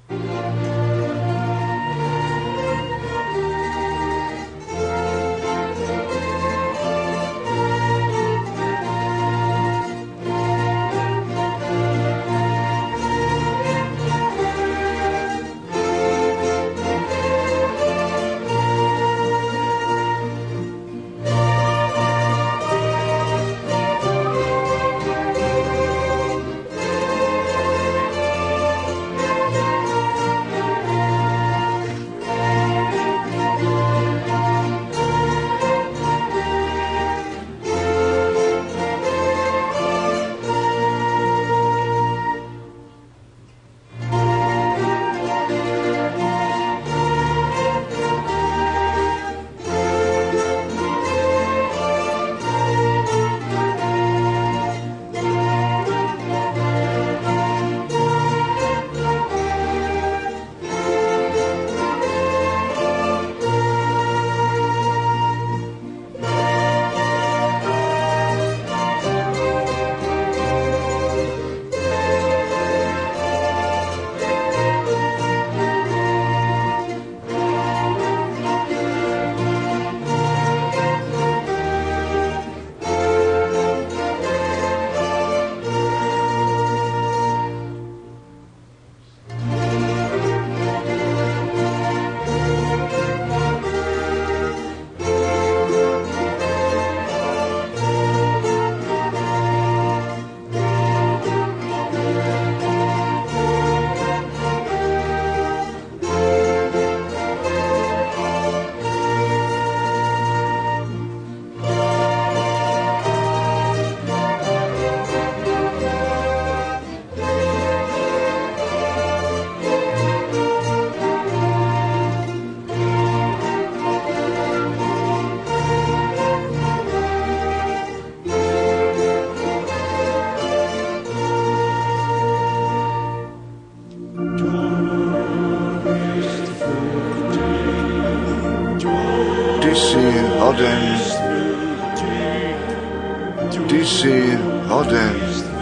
Ty jsi hoden,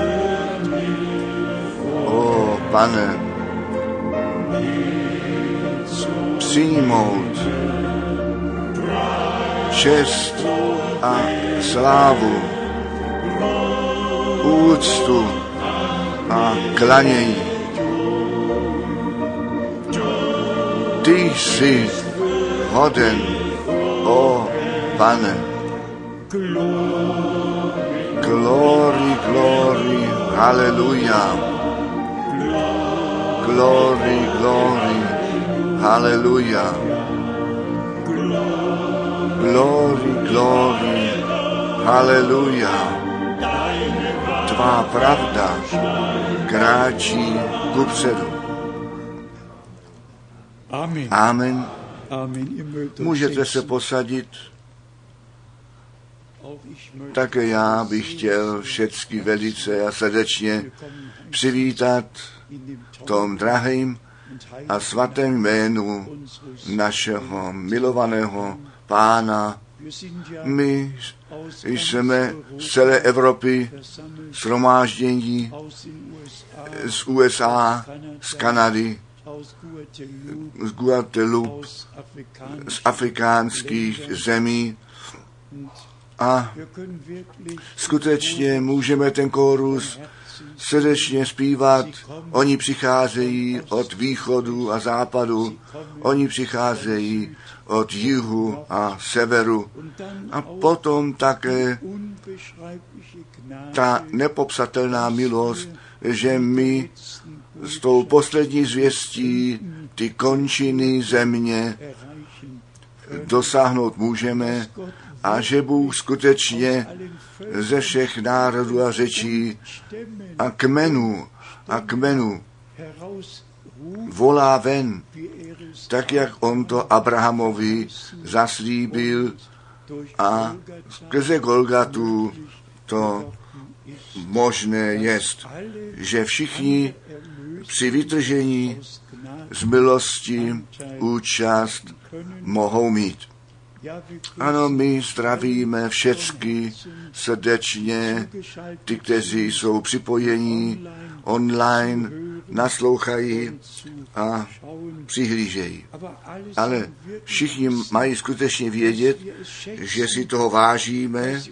o Pane, přijmout čest a slávu, úctu a klanění. Ty jsi hoden, o Pane. Glory, glory, hallelujah. Glory, glory, hallelujah. Glory, glory, hallelujah. Tvá pravda kráčí kupředu. Amen. Můžete se posadit. Také já bych chtěl všecky velice a srdečně přivítat v tom drahým a svatém jménu našeho milovaného Pána. My jsme z celé Evropy shromáždění z USA, z Kanady, z Guadeloupe, z afrikánských zemí a skutečně můžeme ten kórus srdečně zpívat. Oni přicházejí od východu a západu, oni přicházejí od jihu a severu. A potom také ta nepopsatelná milost, že my s tou poslední zvěstí ty končiny země dosáhnout můžeme a že Bůh skutečně ze všech národů a řečí a kmenů volá ven, tak jak on to Abrahamovi zaslíbil a skrze Golgatu to možné jest, že všichni při vytržení z milosti účast mohou mít. Ano, my zdravíme všecky srdečně, ty, kteří jsou připojení online naslouchají a přihlížejí. Ale všichni mají skutečně vědět, že si toho vážíme,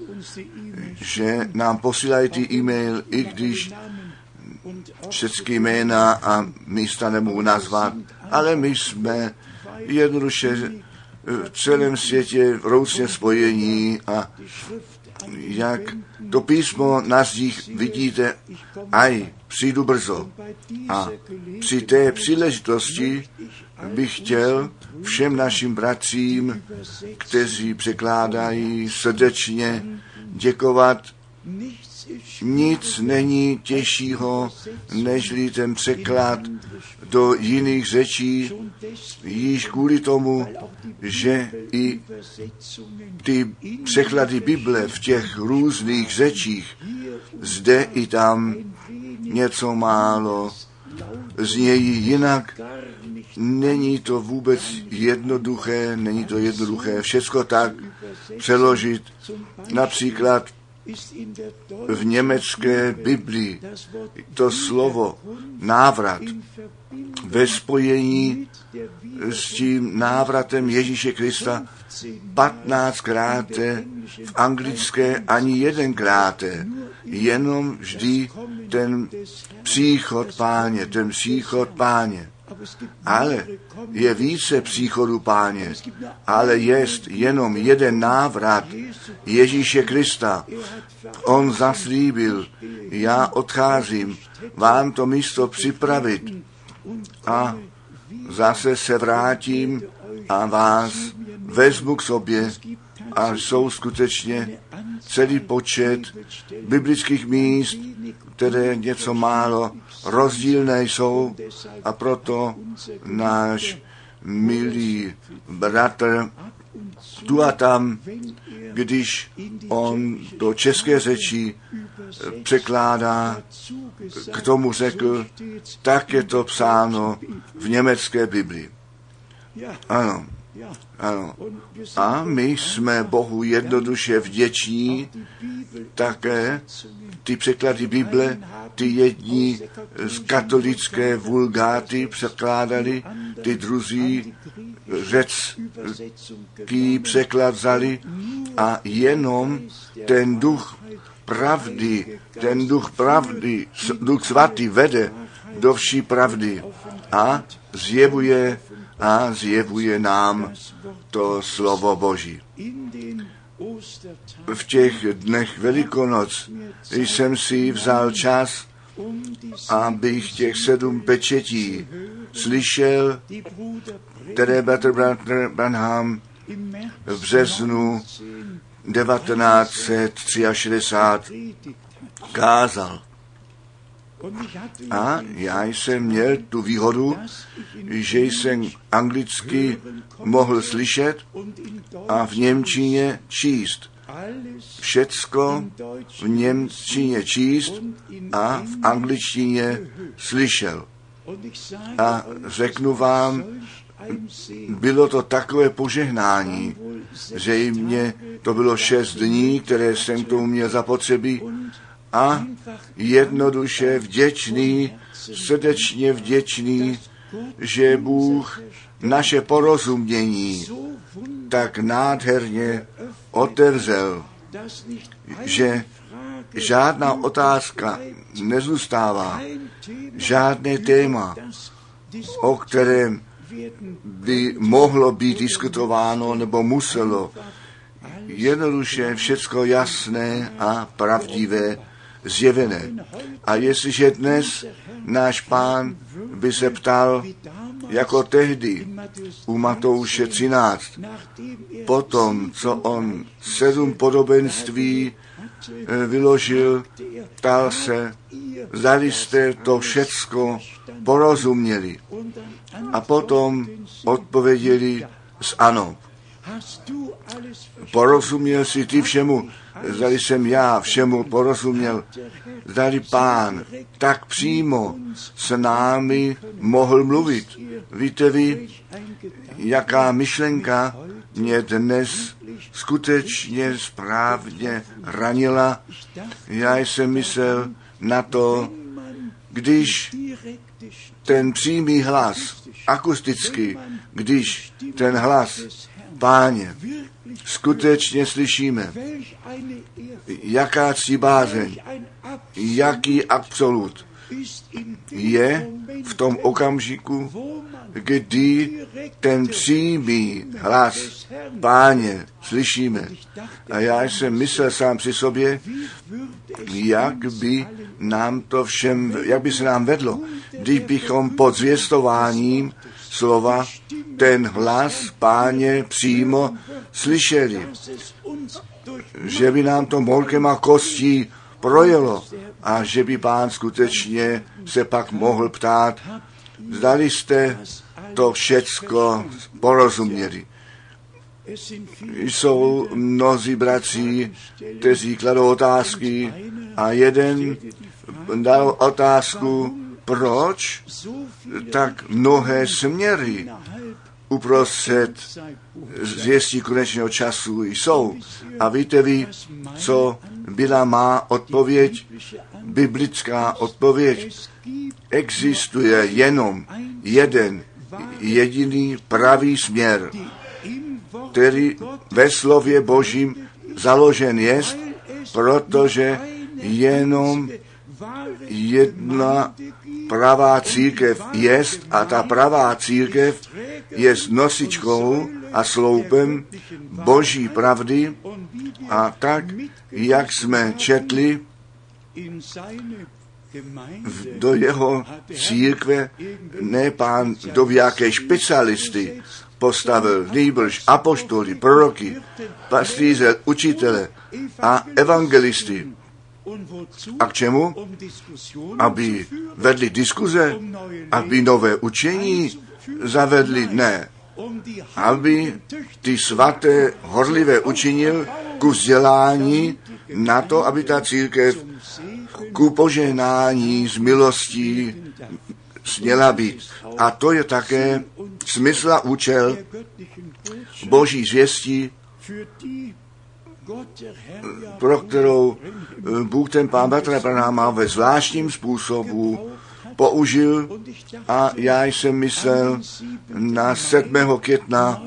že nám posílají ty e-mail, i když všechny jména a místa nemohu nazvat, ale my jsme jednoduše v celém světě vroucně spojení a jak to písmo na zdích vidíte, přijdu brzo. A při té příležitosti bych chtěl všem našim bratřím, kteří překládají, srdečně děkovat. Nic není těžšího, nežli ten překlad do jiných řečí, již kvůli tomu, že i ty překlady Bible v těch různých řečích, zde i tam něco málo znějí jinak. Není to vůbec jednoduché, všecko tak přeložit. Například v německé Biblii to slovo návrat ve spojení s tím návratem Ježíše Krista 15krát, v anglické ani jedenkrát, jenom vždy ten příchod Páně. Ale je více příchodů Páně, ale jest jenom jeden návrat Ježíše Krista. On zaslíbil, já odcházím vám to místo připravit a zase se vrátím a vás vezmu k sobě. A jsou skutečně celý počet biblických míst, které něco málo rozdílné jsou, a proto náš milý bratr tu a tam, když on do české řeči překládá, k tomu řekl, tak je to psáno v německé Biblii. Ano. A my jsme Bohu jednoduše vděční také ty překlady Bible, ty jedni z katolické vulgáty překládali, ty druzí řecký překlad vzali a jenom ten duch duch svatý vede do vší pravdy a zjevuje nám to slovo Boží. V těch dnech Velikonoc jsem si vzal čas, abych těch 7 pečetí slyšel, které bratr Branham v březnu 1963 kázal. A já jsem měl tu výhodu, že jsem anglicky mohl slyšet a v němčině číst. Všecko v němčině číst a v angličtině slyšel. A řeknu vám, bylo to takové požehnání, že mě to bylo 6 dní, které jsem tomu měl zapotřebí, a jednoduše vděčný, srdečně vděčný, že Bůh naše porozumění tak nádherně otevřel, že žádná otázka nezůstává, žádné téma, o kterém by mohlo být diskutováno nebo muselo. Jednoduše všecko jasné a pravdivé, zjevené. A jestliže dnes náš Pán by se ptal, jako tehdy u Matouše 13, potom, co on 7 podobenství vyložil, ptal se, zdali jste to všecko porozuměli. A potom odpověděli s ano. Porozuměl si ty všemu, zdali jsem já všemu porozuměl, zdali Pán tak přímo s námi mohl mluvit. Víte vy, jaká myšlenka mě dnes skutečně správně ranila? Já jsem myslel na to, když ten přímý hlas, akusticky, když ten hlas Páně skutečně slyšíme, jaká ctibázeň, jaký absolut je v tom okamžiku, kdy ten přímý hlas Páně slyšíme. A já jsem myslel sám při sobě, jak by se nám vedlo, když bychom pod zvěstováním slova ten hlas Páně přímo slyšeli. Že by nám to morkem a kostí projelo a že by Pán skutečně se pak mohl ptát, zdali jste to všecko porozuměli. Jsou mnozí bratři, kteří kladou otázky a jeden dal otázku, proč tak mnohé směry uprostřed zvěstí konečného času jsou. A víte vy, co byla má odpověď, biblická odpověď? Existuje jenom jeden jediný pravý směr, který ve slově Božím založen jest, protože jenom jedna pravá církev jest a ta pravá církev je nosičkou a sloupem Boží pravdy a tak, jak jsme četli, do jeho církve ne Pán do jaké specialisty postavil, nýbrž apoštoly, proroky, pastýře, učitele a evangelisty. A k čemu? Aby vedli diskuze, aby nové učení zavedli? Ne. Aby ty svaté horlivé učinil ku vzdělání na to, aby ta církev ku požehnání z milostí směla být. A to je také smysl a účel Boží zvěstí, pro kterou Bůh ten Pán Bertranda Branhama ve zvláštním způsobu použil a já jsem myslel na 7. května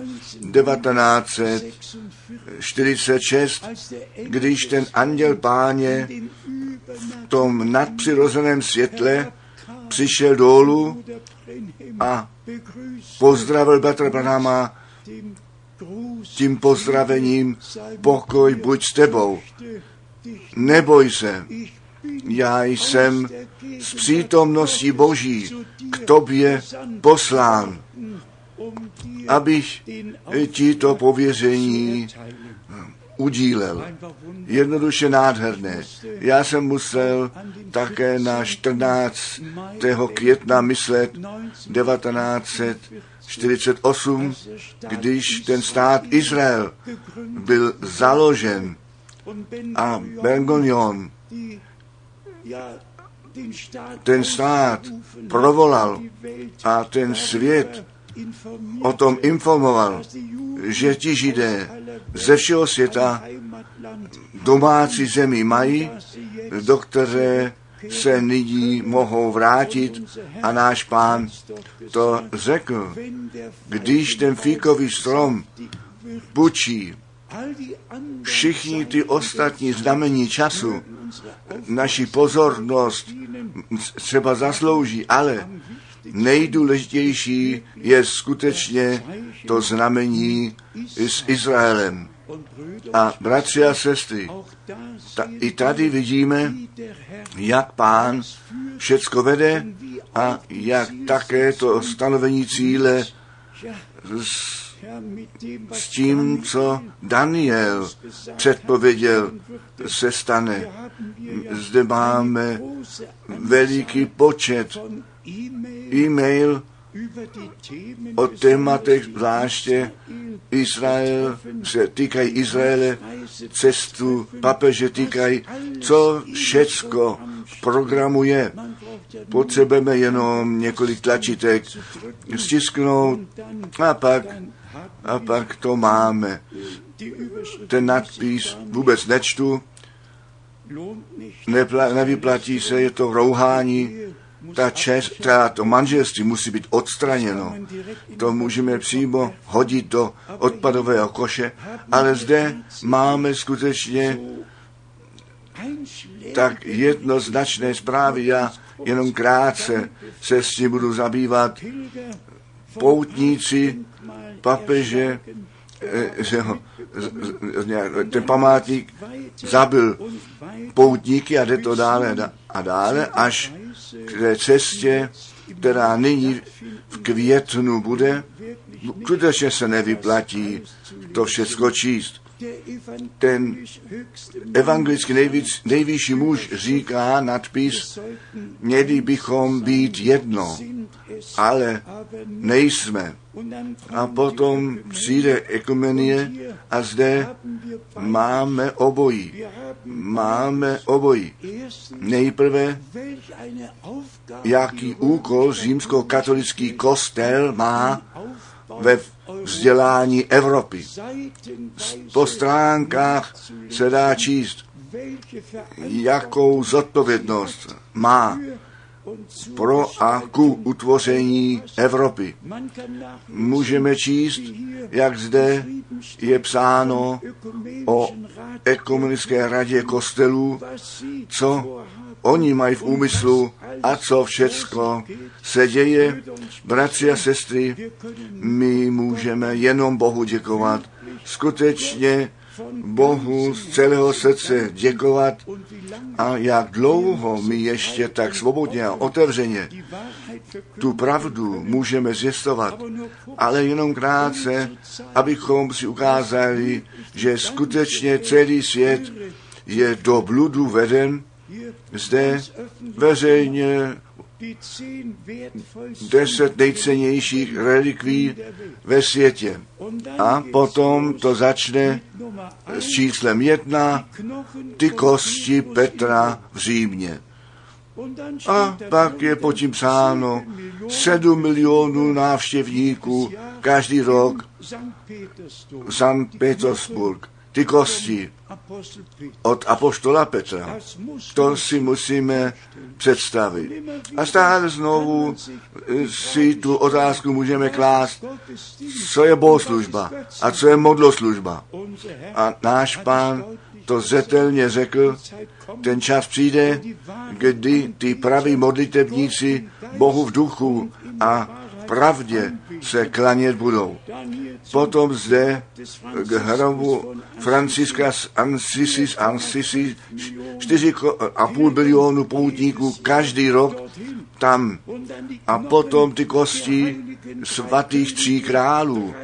1946, když ten anděl Páně v tom nadpřirozeném světle přišel dolů a pozdravil Bertranda Branhama tím pozdravením: pokoj buď s tebou, neboj se, já jsem z přítomnosti Boží k tobě poslán, abych ti to pověření udílel. Jednoduše nádherné. Já jsem musel také na 14. května myslet 1948, když ten stát Izrael byl založen a Ben Gurion ten stát provolal a ten svět o tom informoval, že ti Židé ze všeho světa domácí zemi mají, do které se nyní mohou vrátit, a náš Pán to řekl. Když ten fíkový strom bučí, všichni ty ostatní znamení času naši pozornost třeba zaslouží, ale nejdůležitější je skutečně to znamení s Izraelem. A bratři a sestry, i tady vidíme, jak Pán všecko vede a jak také to stanovení cíle s tím, co Daniel předpověděl, se stane. Zde máme veliký počet e-mail o tématech, zvláště Izrael, se týkají Izraele, cestu papeže týkají, co všecko programuje. Potřebujeme jenom několik tlačítek stisknout a pak to máme. Ten nadpis vůbec nečtu, nevyplatí se, je to rouhání, to manželství musí být odstraněno. To můžeme přímo hodit do odpadového koše, ale zde máme skutečně tak jednoznačné zprávy. Já jenom krátce se s tím budu zabývat. Poutníci papeže, ten památník zabil poutníky a jde to dále a dále, až k té cestě, která nyní v květnu bude, skutečně se nevyplatí to všecko číst. Ten evangelický nejvyšší muž říká nadpis, měli bychom být jedno, ale nejsme. A potom přijde ekumenie a zde máme obojí. Nejprve, jaký úkol římskokatolický kostel má ve vzdělání Evropy. Po stránkách se dá číst, jakou zodpovědnost má pro a ku utvoření Evropy. Můžeme číst, jak zde je psáno o ekumenické radě kostelů, co oni mají v úmyslu a co všecko se děje. Bratři a sestry, my můžeme jenom Bohu děkovat. Skutečně Bohu z celého srdce děkovat a jak dlouho my ještě tak svobodně a otevřeně tu pravdu můžeme zjistovat, ale jenom krátce, abychom si ukázali, že skutečně celý svět je do bludu veden. Zde veřejně 10 nejcennějších relikví ve světě. A potom to začne s číslem 1, ty kosti Petra v Římě. A pak je pod tím psáno 7 milionů návštěvníků každý rok Sankt Petersburg. Ty kosti od apoštola Petra. To si musíme představit. A stále znovu si tu otázku můžeme klást, co je bohoslužba a co je modloslužba. A náš Pán to zřetelně řekl, ten čas přijde, kdy ty praví modlitebníci Bohu v duchu a v pravdě se klanět budou. Potom zde k hrobu Franciska z Assisi 4,5 bilionu poutníků každý rok tam. A potom ty kosti svatých 3 králů,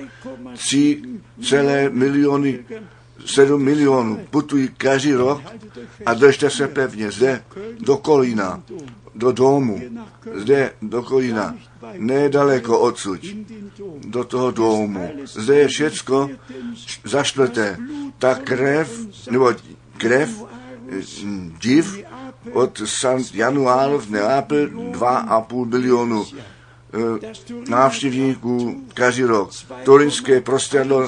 7 milionů putují každý rok a držte se pevně zde do Kolína, do domu, zde do Kolína, nedaleko odsud, do toho domu. Zde je všecko za čtvrté. Ta krev, div od St. Január v Neapel 2,5 bilionu návštěvníků každý rok. Turinské prostředlo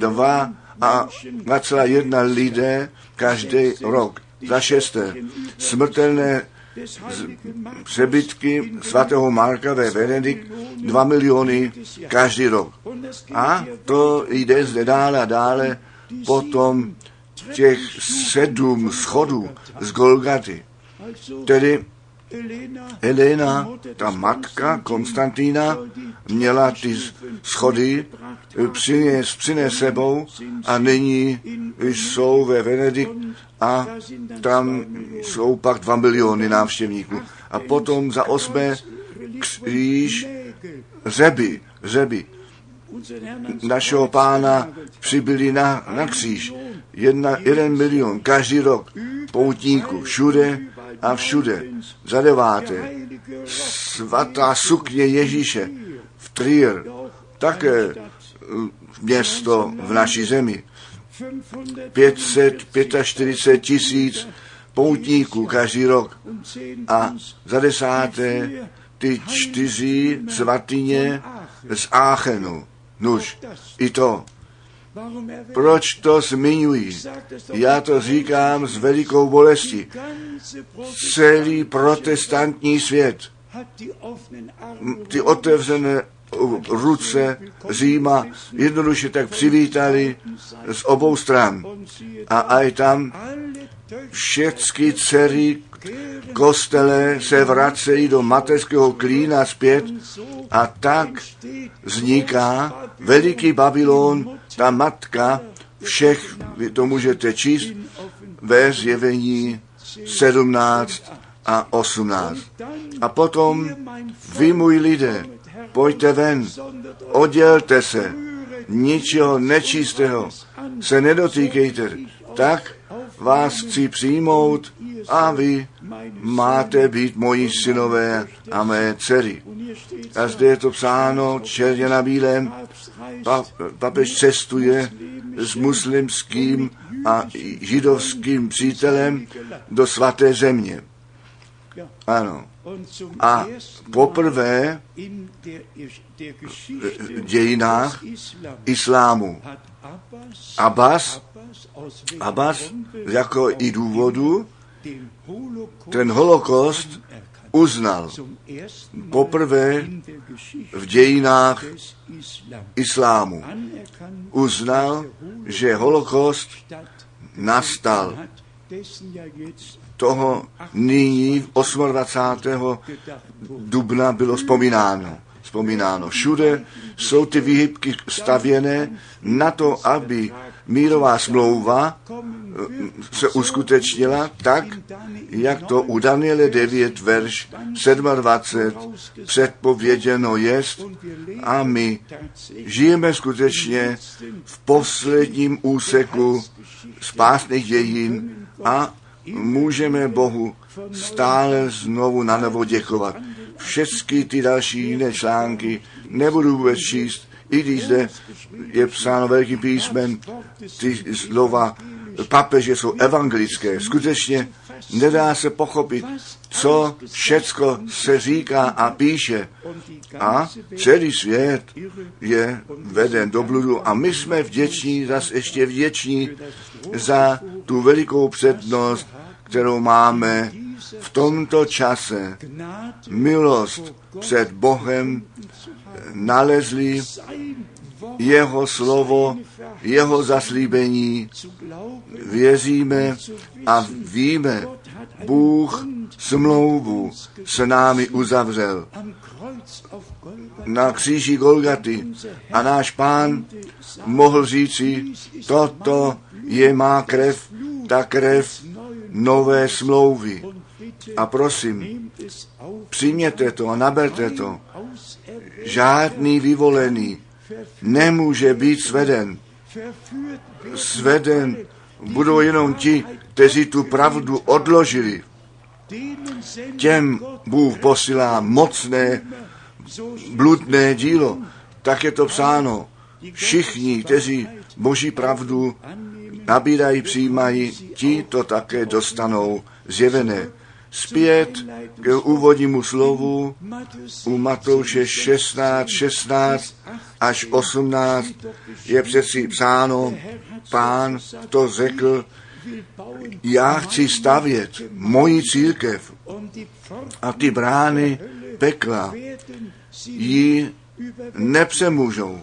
2,1 lidé každý rok. Za 6. Smrtelné přebytky svatého Marka ve Venedik 2 miliony každý rok. A to jde zde dále a dále, potom těch 7 schodů z Golgaty. Tedy Helena, ta matka Konstantína, měla ty schody přinést sebou a nyní jsou ve Venedik a tam jsou pak 2 miliony návštěvníků. A potom za 8. kříž řeby našeho Pána přibyli na kříž. 1 milion každý rok poutníků všude a všude. Za 9. svatá sukně Ježíše v Trier, také město v naší zemi. 545 tisíc poutníků každý rok. A za 10. ty 4 svatyně z Aachenu. Nuž, i to. Proč to zmiňuji? Já to říkám s velikou bolestí. Celý protestantní svět ty otevřené ruce Říma jednoduše tak přivítali z obou stran. A aj tam všechny dcery kostele se vracejí do mateřského klína zpět a tak vzniká veliký Babylon, ta matka všech, vy to můžete číst ve Zjevení 17 a 18. A potom vy, můj lidé, pojďte ven, oddělte se, ničeho nečistého se nedotýkejte, tak vás chci přijmout a vy máte být moji synové a mé dcery. A zde je to psáno černě na bílém, papež cestuje s muslimským a židovským přítelem do svaté země. Ano. A poprvé v dějinách islámu Abbas jako i důvodu ten holokost uznal. Poprvé v dějinách islámu uznal, že holokost nastal. Toho nyní 28. dubna bylo vzpomínáno. Všude jsou ty výhybky stavěné na to, aby mírová smlouva se uskutečnila tak, jak to u Daniele 9, verš 27 předpověděno jest, a my žijeme skutečně v posledním úseku spásných dějin a můžeme Bohu stále znovu na novo děkovat. Všechny ty další jiné články nebudu vůbec číst, i když zde je psáno velkým písmem, ty slova papeže jsou evangelické. Skutečně nedá se pochopit, co všecko se říká a píše. A celý svět je veden do bludu a my jsme vděční, zase ještě vděční za tu velikou přednost, kterou máme v tomto čase. Milost před Bohem nalezli, jeho slovo, jeho zaslíbení, věříme a víme, Bůh smlouvu s námi uzavřel na kříži Golgaty a náš Pán mohl říci, toto je má krev, ta krev nové smlouvy. A prosím, přijměte to a naberte to. Žádný vyvolený nemůže být sveden. Sveden budou jenom ti, kteří tu pravdu odložili. Těm Bůh posílá mocné, bludné dílo. Tak je to psáno. Všichni, kteří Boží pravdu nabírají, přijímají, ti to také dostanou zjevené. Zpět k úvodnímu slovu u Matouše 16 až 18 je přeci psáno, Pán to řekl, já chci stavět moji církev a ty brány pekla ji nepřemůžou.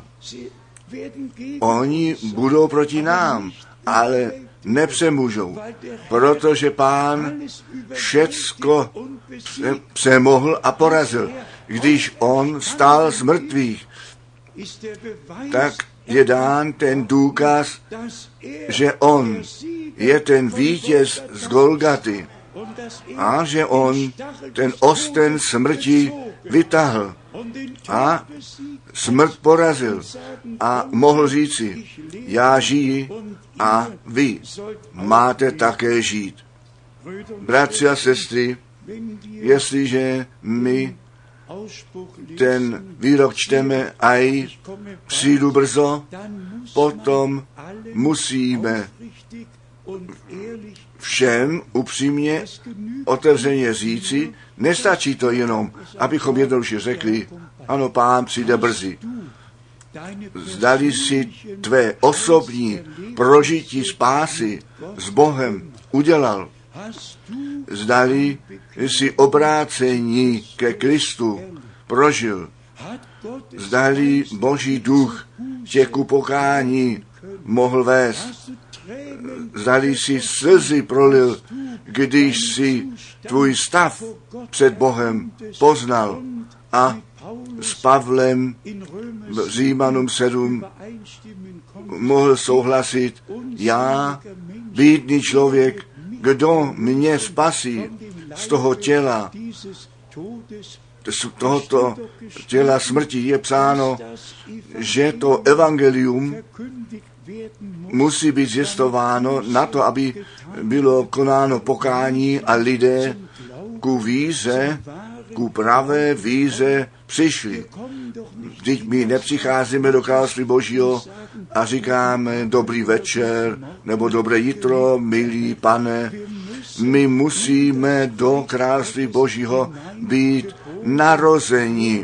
Oni budou proti nám, ale nepřemůžou, protože Pán všecko přemohl a porazil. Když on stál z mrtvých, tak je dán ten důkaz, že on je ten vítěz z Golgaty a že on ten osten smrti vytahl a smrt porazil a mohl říci, já žiji a vy máte také žít. Bratři a sestry, jestliže my ten výrok čteme a přijdu brzo, potom musíme všem upřímně otevřeně říci, nestačí to jenom, abychom jednoduše řekli, ano, Pán přijde brzy. Zdali si tvé osobní prožití spásy s Bohem udělal. zdali si obrácení ke Kristu prožil, zdali Boží duch tě ku pokání mohl vést, zdali si slzy prolil, když si tvůj stav před Bohem poznal a s Pavlem v Římanům 7 mohl souhlasit, já, bídný člověk, kdo mě spasí z toho těla, z tohoto těla smrti. Je psáno, že to evangelium musí být zjistováno na to, aby bylo konáno pokání a lidé ku víře, ku pravé víře přišli. Vždyť my nepřicházíme do království Božího a říkáme dobrý večer nebo dobré jitro, milý pane. My musíme do království Božího být narození.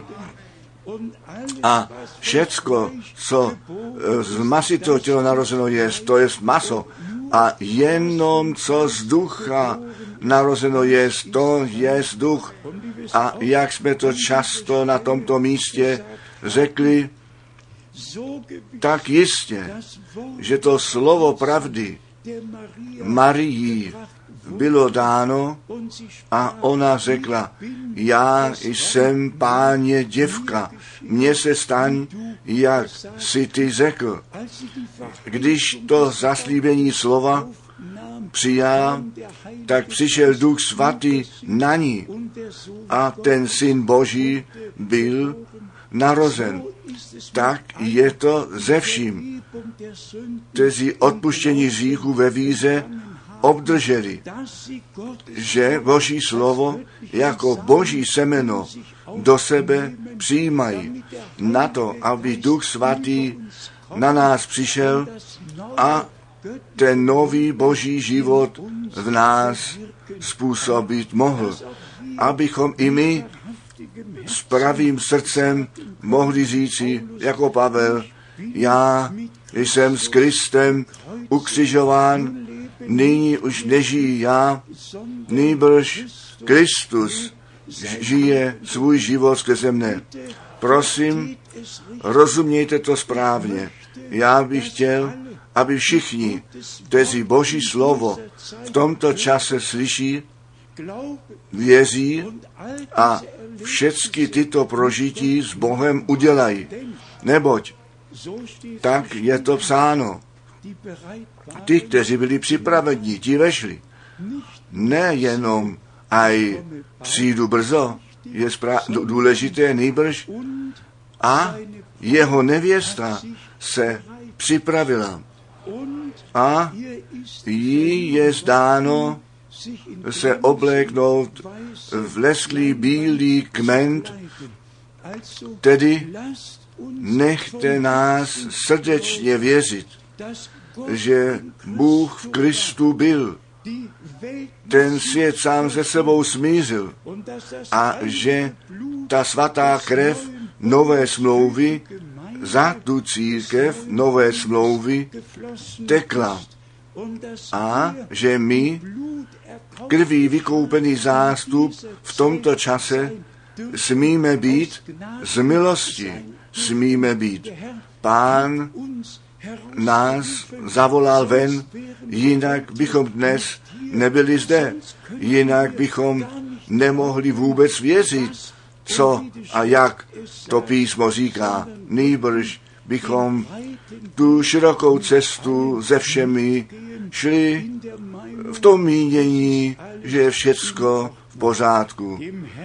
A všecko, co z masitého těla narozeno je, to je maso. A jenom co z ducha narozeno je, to je duch. A jak jsme to často na tomto místě řekli, tak jistě, že to slovo pravdy Marii bylo dáno a ona řekla, já jsem Páně děvka, mně se staň, jak si ty řekl. Když to zaslíbení slova přijala, tak přišel Duch Svatý na ní a ten Syn Boží byl narozen. Tak je to ze vším, kteří odpuštění hříchů ve víře obdrželi, že Boží slovo jako Boží semeno do sebe přijímají na to, aby Duch Svatý na nás přišel a ten nový Boží život v nás způsobit mohl, abychom i my s pravým srdcem mohli říci, jako Pavel, já jsem s Kristem ukřižován, nyní už nežijí já, nýbrž Kristus žije svůj život skrze mne. Prosím, rozumějte to správně. Já bych chtěl, aby všichni, kteří Boží slovo v tomto čase slyší, věří a všechny tyto prožití s Bohem udělají. Neboť tak je to psáno. Ty, kteří byli připraveni, ti vešli. Nejenom aj přijdu brzo, je důležité nýbrž a jeho nevěsta se připravila. A jí je zdáno se obléknout v lesklý bílý kment, tedy nechte nás srdečně věřit, že Bůh v Kristu byl, ten svět sám se sebou smířil a že ta svatá krev nové smlouvy za tu církev nové smlouvy tekla a že my krví vykoupený zástup v tomto čase smíme být z milosti, smíme být. Pán nás zavolal ven, jinak bychom dnes nebyli zde, jinak bychom nemohli vůbec věřit, co a jak to písmo říká. Nýbrž bychom tu širokou cestu se všemi šli v tom mínění, že je všecko v pořádku.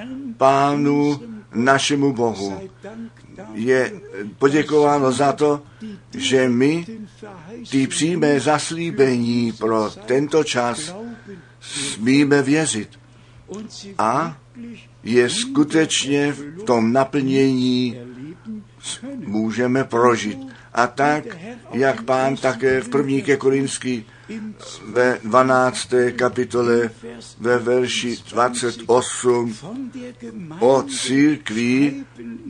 Pánu našemu Bohu je poděkováno za to, že my ty přímé zaslíbení pro tento čas smíme věřit. A je skutečně v tom naplnění můžeme prožít. A tak, jak Pán také v 1. Korinský ve 12. kapitole ve verši 28 o církvi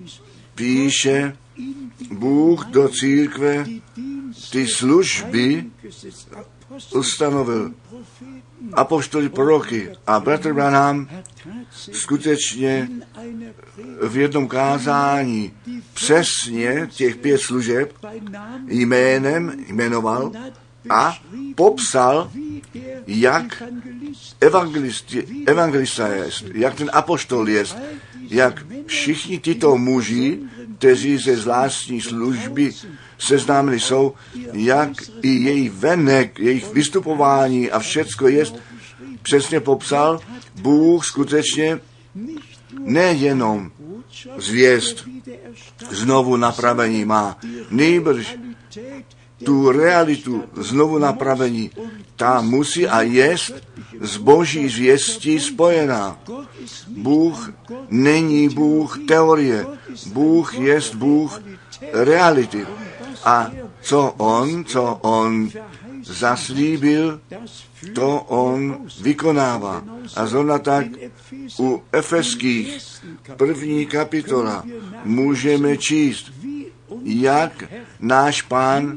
píše, Bůh do církve ty služby ustanovil apoštoly, proroky. A bratr Branham skutečně v jednom kázání přesně těch 5 služeb jmenoval a popsal, jak evangelista je, jak ten apoštol je, jak všichni tyto muži, kteří ze zvláštní služby seznámili jsou, jak i jejich venek, jejich vystupování a všecko je, přesně popsal. Bůh skutečně nejenom zvěst znovu napravení má, nýbrž tu realitu znovu napravení, ta musí a jest s boží zvěstí spojená. Bůh není Bůh teorie, Bůh jest Bůh reality. A co on zaslíbil, to on vykonává. A zrovna tak u Efeských 1. kapitola můžeme číst, jak náš Pán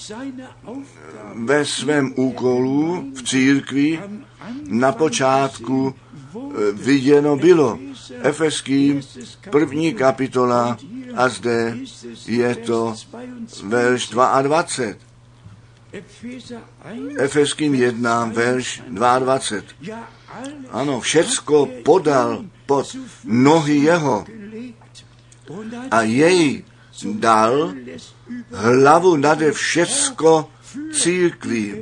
ve svém úkolu v církvi na počátku viděno bylo. Efeským 1. kapitola a zde je to verš 22. Efeským 1, verš 22. Ano, všecko podal pod nohy jeho a jej dal hlavu nade všecko církví,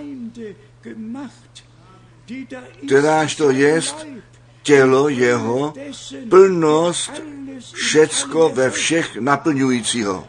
kteráž to jest tělo jeho, plnost všecko ve všech naplňujícího.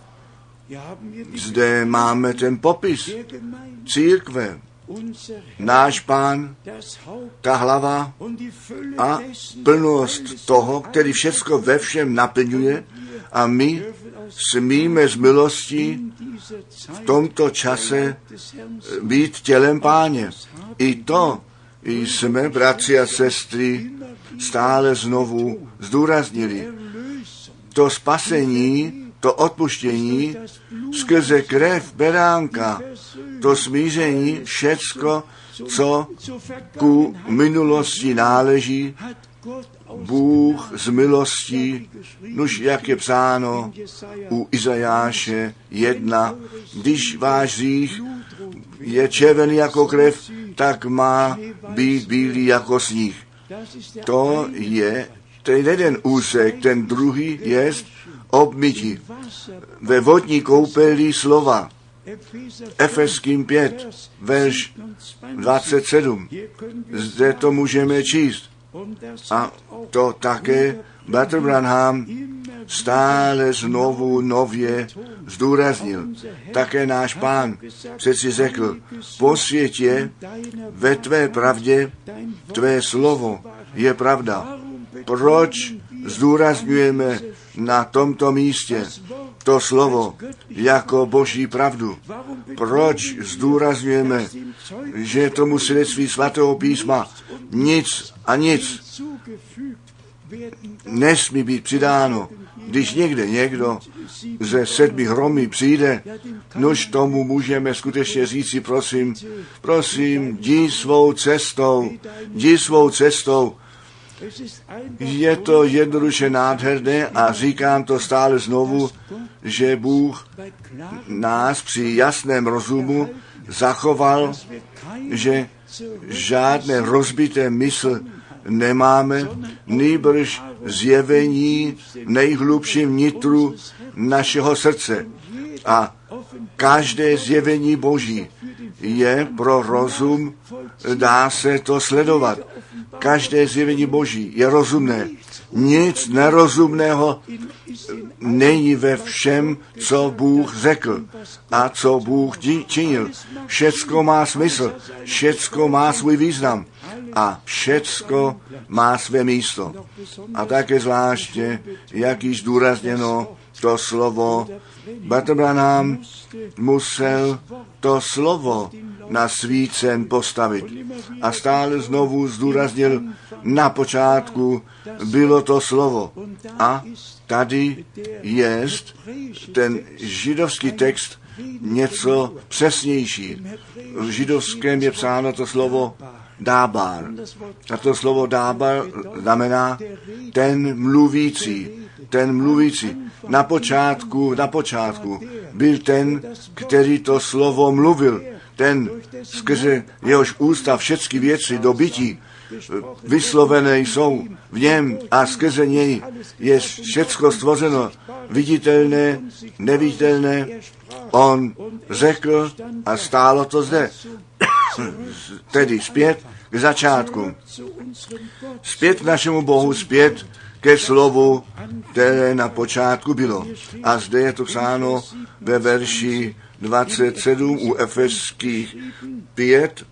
Zde máme ten popis církve. Náš Pán, ta hlava a plnost toho, který všecko ve všem naplňuje, a my smíme z milostí v tomto čase být tělem Páně. I to jsme, bratři a sestry, stále znovu zdůraznili. To spasení, to odpuštění skrze krev beránka, to smíření, všecko, co ku minulosti náleží, Bůh z milostí, nuž jak je psáno u Izajáše 1, když váš hřích je červený jako krev, tak má být bílý jako sníh. To je ten jeden úsek, ten druhý je obmytí ve vodní koupeli slova. Efeským 5, verš 27. Zde to můžeme číst. A to také bratr Branham stále znovu nově zdůraznil. Také náš Pán přeci řekl, posvěť je ve tvé pravdě, tvé slovo je pravda. Proč zdůrazňujeme na tomto místě to slovo jako boží pravdu? Proč zdůrazňujeme, že tomu svědectví svatého písma nic a nic nesmí být přidáno? Když někdo ze 7 hromy přijde, nož tomu můžeme skutečně říci, prosím, jdi svou cestou. Je to jednoduše nádherné a říkám to stále znovu, že Bůh nás při jasném rozumu zachoval, že žádné rozbité mysl nemáme, nýbrž zjevení nejhlubším nitru našeho srdce. A každé zjevení Boží je pro rozum, dá se to sledovat. Každé zjevení Boží je rozumné. Nic nerozumného není ve všem, co Bůh řekl a co Bůh činil. Všecko má smysl, všecko má svůj význam a všecko má své místo. A také zvláště, jak již důrazněno to slovo, Bratr Branham musel to slovo na svícen postavit. A stále znovu zdůraznil, na počátku bylo to slovo. A tady je ten židovský text něco přesnější. V židovském je psáno to slovo dábar. A to slovo dábar znamená ten mluvící. Ten mluvící. Na počátku byl ten, který to slovo mluvil. Ten, skrze jehož ústa všechny věci do bytí vyslovené jsou v něm a skrze něj je všecko stvořeno, viditelné, neviditelné. On řekl a stálo to zde. Tedy zpět k začátku. Zpět k našemu Bohu, zpět ke slovu, které na počátku bylo. A zde je to psáno ve verši 27 u Efeských 5,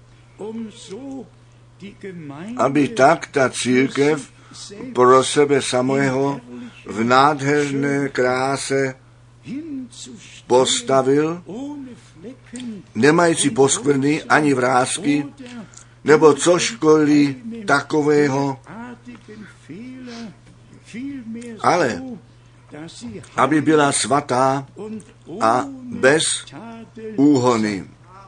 aby tak ta církev pro sebe samého v nádherné kráse postavil, nemající poskvrny ani vrásky, nebo cožkoliv takového, ale aby byla svatá a bez úhony.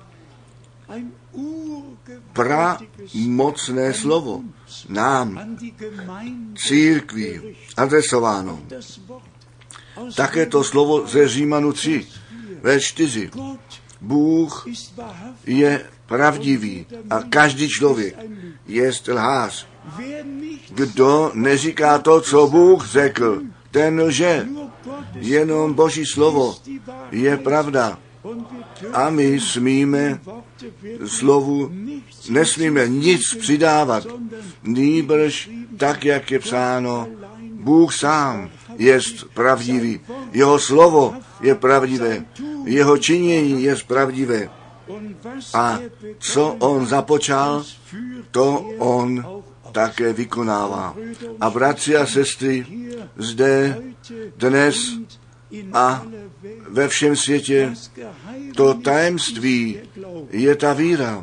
Pramocné slovo nám, církví, adresováno. Také to slovo ze Římanu 3, verš 4. Bůh je pravdivý a každý člověk je lhář. Kdo neříká to, co Bůh řekl, ten lže. Jenom Boží slovo je pravda. A my smíme slovu, nesmíme nic přidávat. Nýbrž tak, jak je psáno, Bůh sám je pravdivý. Jeho slovo je pravdivé. Jeho činění je pravdivé. A co on započal, to on také vykonává. A bratři a sestry, zde, dnes a ve všem světě, to tajemství je ta víra.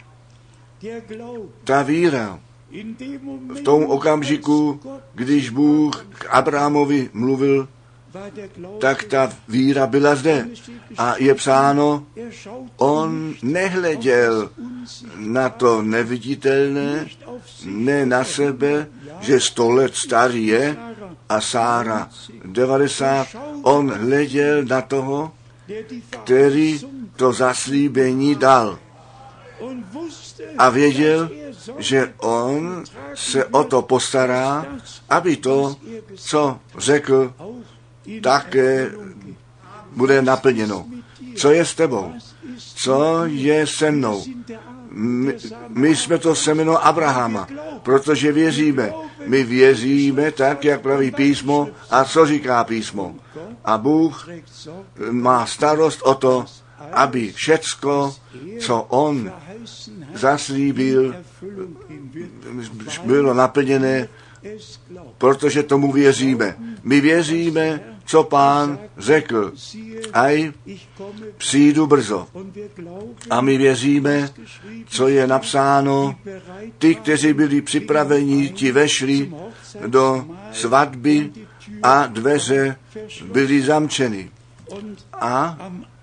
Ta víra. V tom okamžiku, když Bůh k Abrahamovi mluvil, tak ta víra byla zde. A je psáno, on nehleděl na to neviditelné, ne na sebe, že 100 let starý je a Sára 90. On hleděl na toho, který to zaslíbení dal. A věděl, že on se o to postará, aby to, co řekl, také bude naplněno. Co je s tebou? Co je se mnou? My jsme to semeno Abrahama, protože věříme. My věříme tak, jak praví písmo a co říká písmo. A Bůh má starost o to, aby všecko, co on zaslíbil, bylo naplněné, protože tomu věříme. My věříme, co Pán řekl. Aj přijdu brzo. A my věříme, co je napsáno. Ty, kteří byli připraveni, ti vešli do svatby a dveře byly zamčeny. A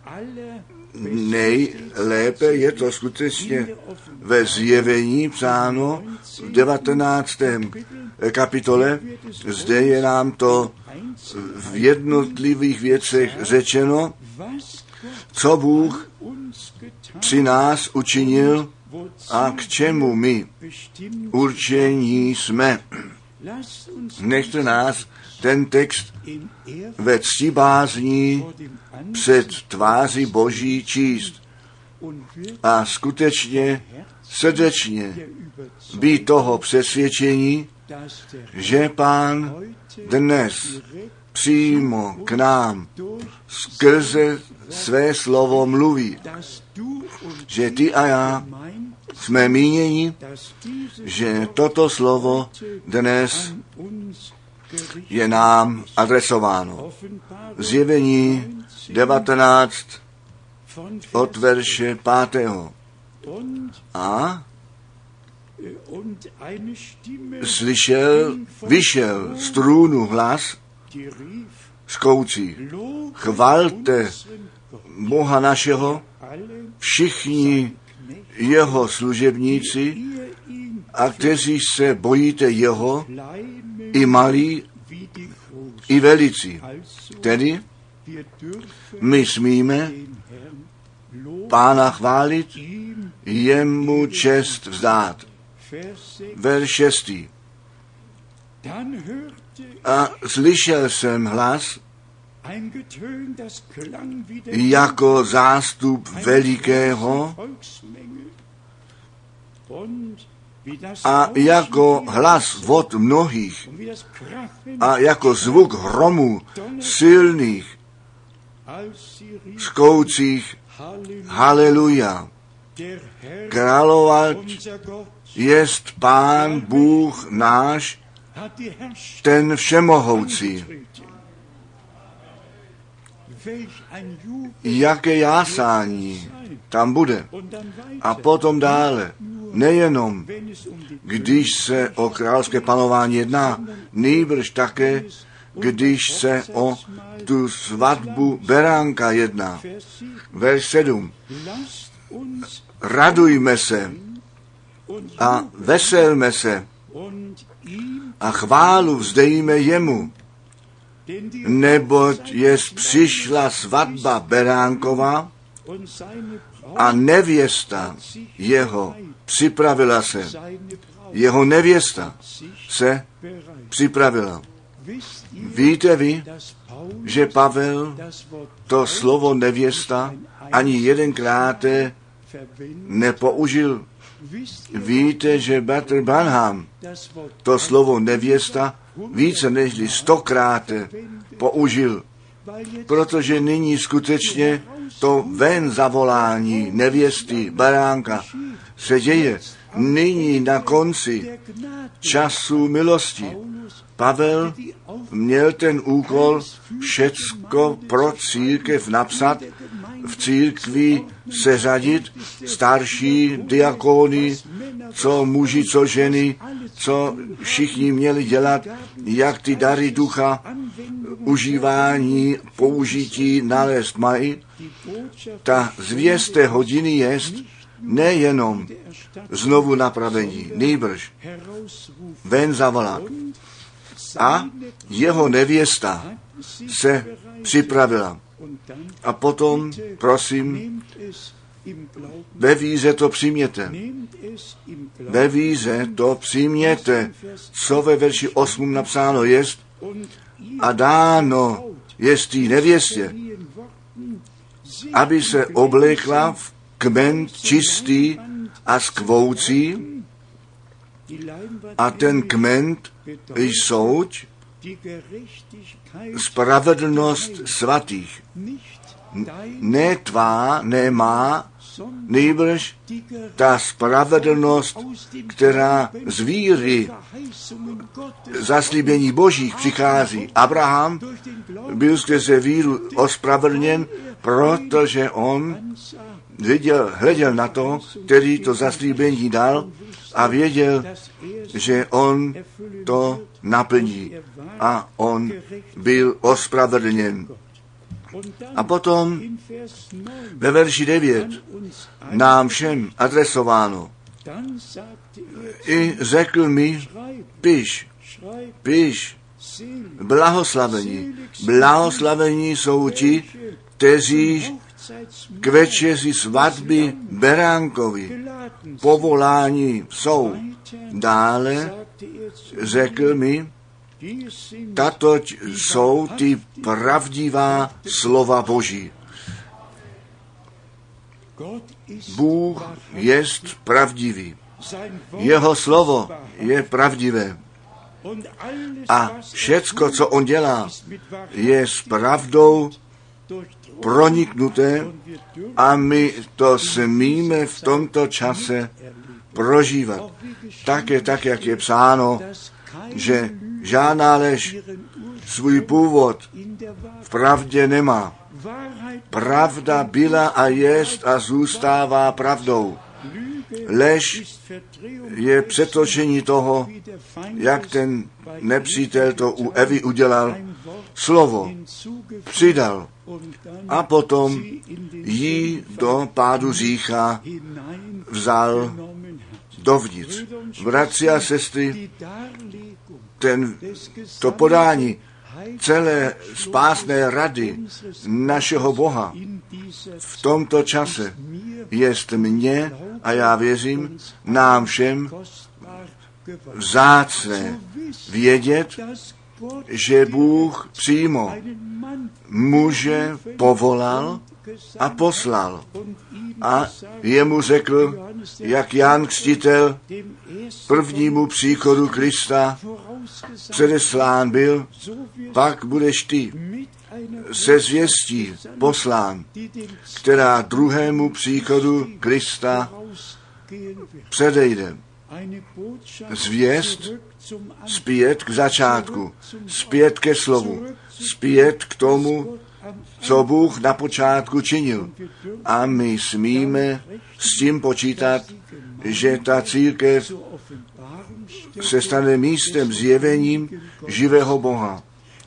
nejlépe je to skutečně ve Zjevení psáno v 19. kapitole. Zde je nám to v jednotlivých věcech řečeno, co Bůh při nás učinil a k čemu my určení jsme. Nechte nás ten text ve ctibázní před tváří Boží číst a skutečně srdečně být toho přesvědčení, že Pán dnes přímo k nám skrze své slovo mluví, že ty a já jsme míněni, že toto slovo dnes je nám adresováno. Zjevení 19 od verše 5. A vyšel z trůnu hlas skoucí: chvalte Boha našeho, všichni jeho služebníci, a kteří se bojíte jeho, i malí, i velicí. Tedy my smíme Pána chválit, jemu čest vzdát. Verš 6. A slyšel jsem hlas jako zástup velikého a jako hlas vod mnohých a jako zvuk hromu silných, skoucích haleluja. Královat jest Pán Bůh náš, ten všemohoucí. Jaké jásání tam bude. A potom dále, nejenom když se o královské panování jedná, nýbrž také, když se o tu svatbu beránka jedná. Verš 7. Radujme se a veselme se a chválu vzdejme jemu, neboť jest přišla svatba beránková a nevěsta jeho připravila se. Jeho nevěsta se připravila. Víte vy, že Pavel to slovo nevěsta ani jedenkrát nepoužil? Víte, že Bratr Branham to slovo nevěsta více než 100krát použil, protože nyní skutečně to ven zavolání nevěsty beránka se děje. Nyní na konci času milosti Pavel měl ten úkol všecko pro církev napsat, v církvi seřadit, starší diakony, co muži, co ženy, co všichni měli dělat, jak ty dary ducha, užívání, použití nalézt mají. Ta zvěst té hodiny jest nejenom znovu napravení, nýbrž ven zavolat. A jeho nevěsta se připravila. A potom, prosím, ve víře to přijměte. Ve víře to přijměte, co ve verši 8 napsáno jest. A dáno jest tý nevěstě, aby se oblekla v kmen čistý a skvoucí, a ten kmen jsou spravedlnost svatých. Ne tvá, ne má, nýbrž ta spravedlnost, která z víry zaslíbení božích přichází. Abraham byl skrze víru ospravedlněn, protože on hleděl na to, který to zaslíbení dal, a věděl, že on to naplní. A on byl ospravedlněn. A potom ve verši 9 nám všem adresováno. I řekl mi, piš, blahoslavení jsou ti, kteří k večeři svatby beránkovi povolání jsou. Dále řekl mi, tato jsou ty pravdivá slova Boží. Bůh jest pravdivý. Jeho slovo je pravdivé. A všecko, co on dělá, je s pravdou proniknuté, a my to smíme v tomto čase prožívat. Také tak, jak je psáno, že žádná lež svůj původ v pravdě nemá. Pravda byla a jest a zůstává pravdou. Lež je přetočení toho, jak ten nepřítel to u Evy udělal. Slovo přidal a potom jí do pádu řícha vzal dovnitř. Bratři a sestry, to podání celé spásné rady našeho Boha v tomto čase jest mně a já věřím nám všem vzácné vědět, že Bůh přímo muže povolal a poslal. A jemu řekl, jak Jan Křtitel prvnímu příchodu Krista předeslán byl, pak budeš ty se zvěstí poslán, která druhému příchodu Krista předejde. Zvěst zpět k začátku, zpět ke slovu, zpět k tomu, co Bůh na počátku činil. A my smíme s tím počítat, že ta církev se stane místem zjevením živého Boha.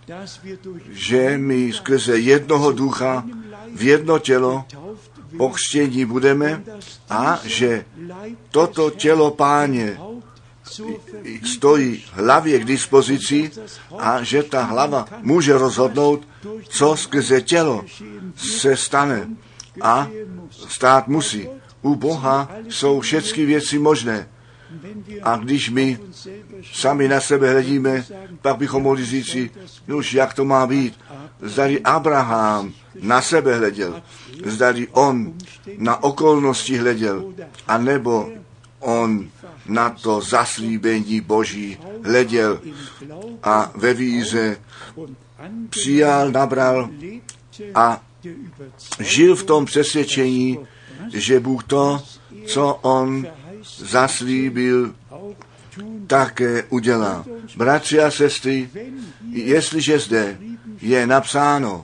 Že my skrze jednoho ducha v jedno tělo pokřtění budeme a že toto tělo Páně stojí hlavě k dispozici a že ta hlava může rozhodnout, co skrze tělo se stane a stát musí. U Boha jsou všechny věci možné. A když my sami na sebe hledíme, pak bychom mohli říci, už jak to má být. Zdali Abraham na sebe hleděl, zdali on na okolnosti hleděl, anebo on na to zaslíbení Boží hleděl a ve víře přijal, nabral a žil v tom přesvědčení, že Bůh to, co on zaslíbil, také udělá. Bratři a sestry, jestliže zde je napsáno,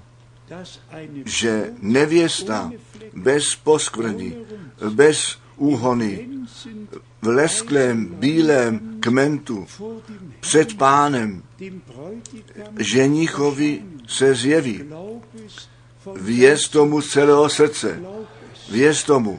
že nevěsta bez poskvrny, bez úhony, v lesklém bílém kmentu před Pánem ženichovi se zjeví. Věř tomu z celého srdce. Věř tomu.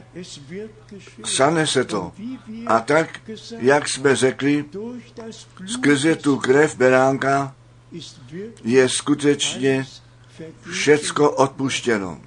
Stane se to. A tak, jak jsme řekli, skrze tu krev beránka je skutečně všecko odpuštěno.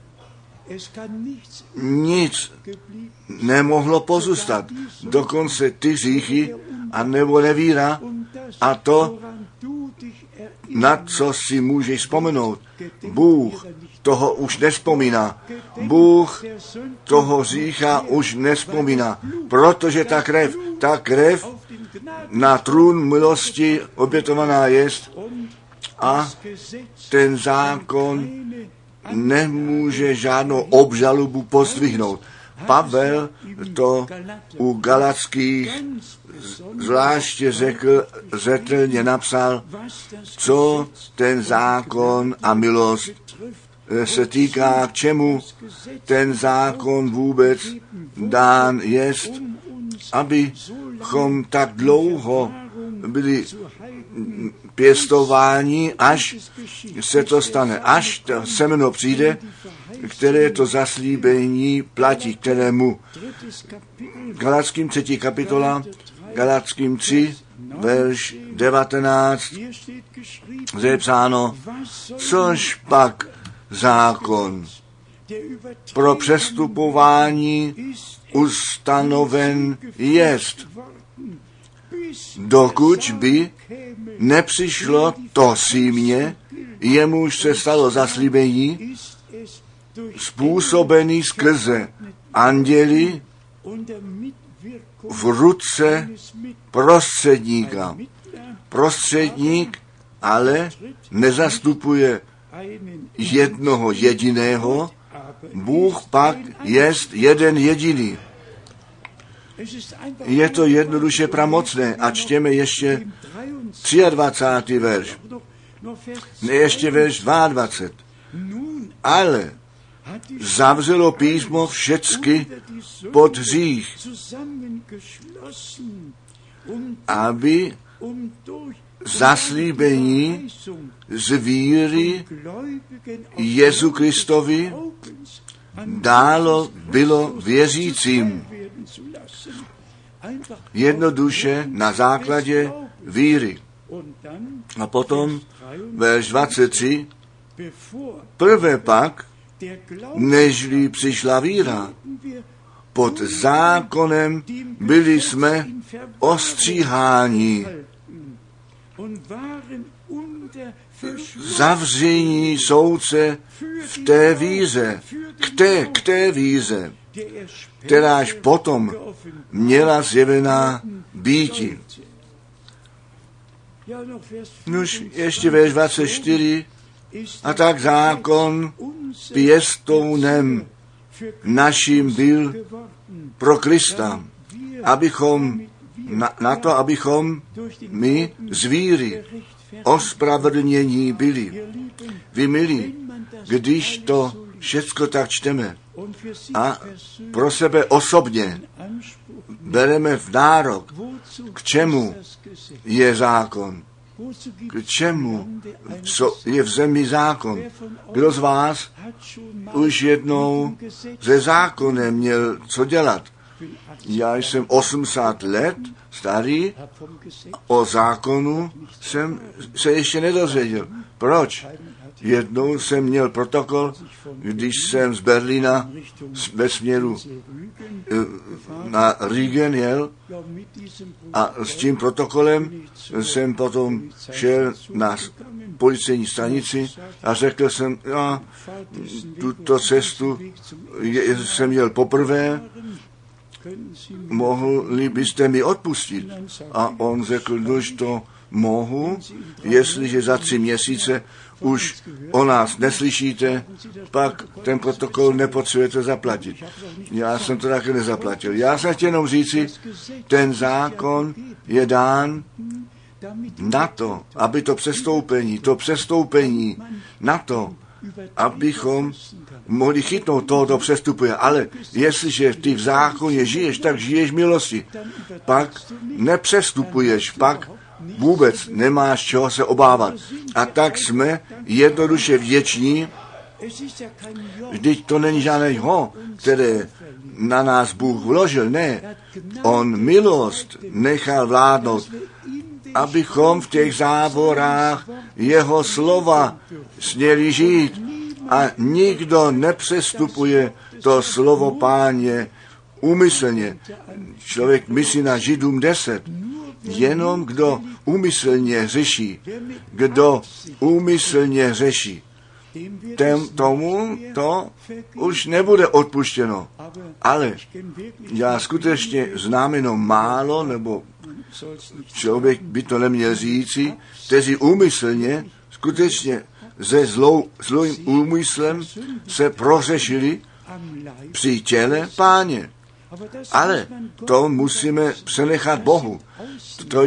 Nic nemohlo pozůstat. Dokonce ty hříchy a nebo nevíra a to, na co si můžeš vzpomenout. Bůh toho už nespomíná. Bůh toho hřícha už nespomíná, protože ta krev na trůn milosti obětovaná jest a ten zákon nemůže žádnou obžalobu pozdvihnout. Pavel to u Galatských zvláště řekl, zřetelně napsal, co ten zákon a milost se týká, k čemu ten zákon vůbec dán jest, abychom tak dlouho byli pěstováni, až se to stane, až to semeno přijde, které to zaslíbení platí, kterému Galatským 3. kapitola, Galatským 3, verš 19, zde je psáno, což pak zákon pro přestupování ustanoven jest, dokud by nepřišlo to símě, jemuž se stalo zaslíbení, způsobený skrze anděli v ruce prostředníka. Prostředník ale nezastupuje jednoho jediného, Bůh pak jest jeden jediný. Je to jednoduše pramocné. A čtěme ještě 23. verš. Ne, ještě verš 22. Ale zavřelo písmo všecky pod hřích, aby zaslíbení z víry Jezu Kristovi dálo bylo věřícím. Jednoduše na základě víry. A potom verš 23. Prvé pak, nežli přišla víra, pod zákonem byli jsme ostříháni. Zavření soudce v té víře, k té víře, kteráž potom měla zjevená býti. Nuž, ještě verš 24. A tak zákon pěstounem naším byl pro Krista, abychom abychom my z víry ospravedlnění byli. Vy milí, když to všecko tak čteme a pro sebe osobně bereme v nárok, k čemu je zákon, k čemu je v zemi zákon. Kdo z vás už jednou se zákonem měl co dělat? Já jsem 80 let starý, o zákonu jsem se ještě nedozvěděl. Proč? Jednou jsem měl protokol, když jsem z Berlína ve směru na Rügen jel a s tím protokolem jsem potom šel na policejní stanici a řekl jsem, já tuto cestu jsem jel poprvé, mohli byste mi odpustit? A on řekl, nož to mohu, jestliže za 3 měsíce už o nás neslyšíte, pak ten protokol nepotřebujete zaplatit. Já jsem to taky nezaplatil. Já jsem chtěl jenom říci, ten zákon je dán na to, aby to přestoupení na to, abychom mohli chytnout toho, kdo přestupuje. Ale jestliže ty v zákoně žiješ, tak žiješ v milosti. Pak nepřestupuješ, pak vůbec nemáš čeho se obávat. A tak jsme jednoduše vděční, vždyť to není žádné které na nás Bůh vložil. Ne, on milost nechal vládnout, abychom v těch závorách jeho slova směli žít. A nikdo nepřestupuje to slovo Páně úmyslně. Člověk myslí na Židům 10. Jenom kdo úmyslně řeší, tomu to už nebude odpuštěno. Ale já skutečně znám jenom málo, nebo člověk by to neměl říci, kteří úmyslně, skutečně se zlým úmyslem se prohřešili při těle Páně. Ale to musíme přenechat Bohu. To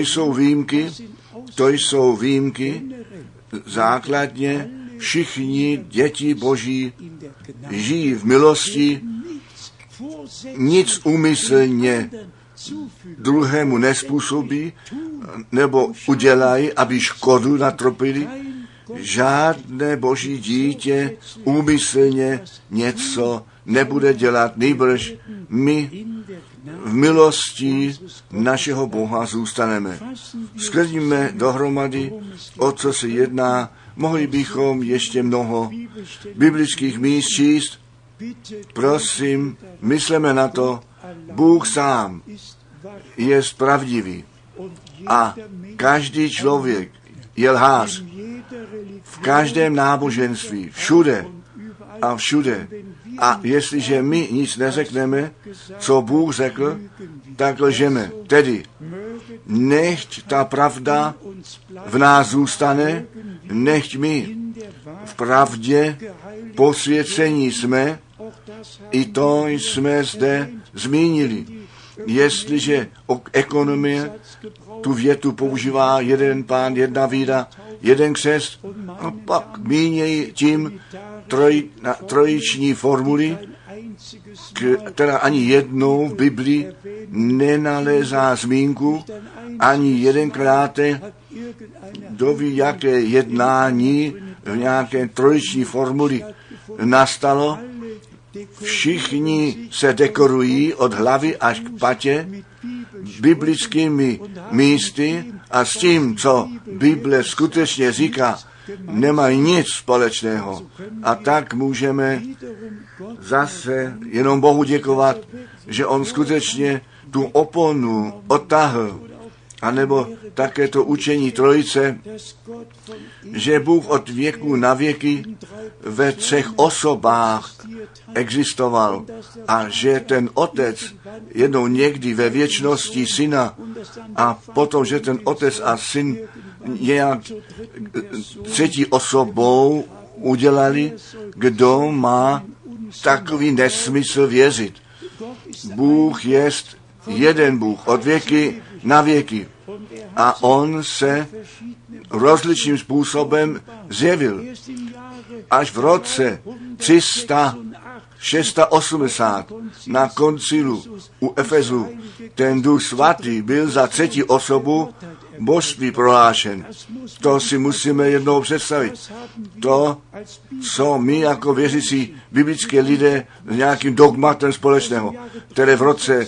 jsou výjimky, základně všichni děti Boží žijí v milosti, nic úmyslně druhému nespůsobí, nebo udělají, aby škodu natropili. Žádné Boží dítě úmyslně něco nebude dělat, nejbrž my v milosti našeho Boha zůstaneme. Sklidíme dohromady, o co se jedná. Mohli bychom ještě mnoho biblických míst číst. Prosím, mysleme na to, Bůh sám je pravdivý a každý člověk je lhář. V každém náboženství, všude. A jestliže my nic neřekneme, co Bůh řekl, tak lžeme. Tedy nechť ta pravda v nás zůstane, nechť my v pravdě posvěcení jsme, i to jsme zde zmínili. jestliže ekonomie tu větu používá jeden pán, jedna víra, jeden křest, a pak mínějí tím trojiční formuli, která ani jednou v Biblii nenalézá zmínku, ani jedenkrát doví, jaké jednání v nějaké trojiční formuli nastalo. Všichni se dekorují od hlavy až k patě biblickými místy a s tím, co Bible skutečně říká, nemají nic společného. A tak můžeme zase jenom Bohu děkovat, že on skutečně tu oponu odtáhl. A nebo také to učení trojice, že Bůh od věku na věky ve třech osobách existoval a že ten Otec jednou někdy ve věčnosti Syna a potom, že ten Otec a Syn nějak třetí osobou udělali, kdo má takový nesmysl věřit. Bůh jest jeden Bůh od věky na věky a on se rozličným způsobem zjevil. Až v roce 386 na koncilu u Efezu ten Duch Svatý byl za třetí osobu božství prohlášen. To si musíme jednou představit. To, co my jako věřící biblické lidé s nějakým dogmatem společného, které v roce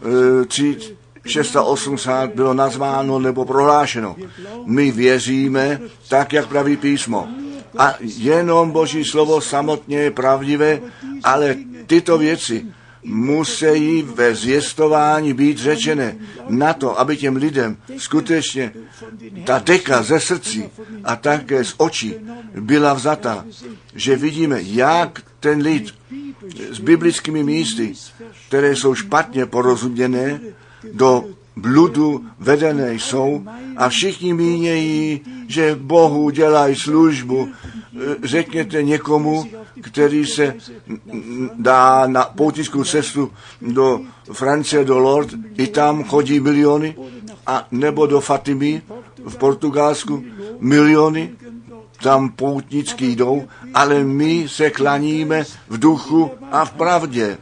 380 bylo nazváno nebo prohlášeno. My věříme tak, jak praví písmo. A jenom Boží slovo samotně je pravdivé, ale tyto věci musí ve zvěstování být řečené na to, aby těm lidem skutečně ta deka ze srdcí a také z očí byla vzata, že vidíme, jak ten lid s biblickými místy, které jsou špatně porozuměné, do bludu vedené jsou a všichni mínějí, že Bohu dělají službu. Řekněte někomu, který se dá na poutnickou cestu do Francie, do Lourdes, i tam chodí miliony, a nebo do Fatimy v Portugalsku miliony, tam poutnicky jdou, ale my se klaníme v duchu a v pravdě.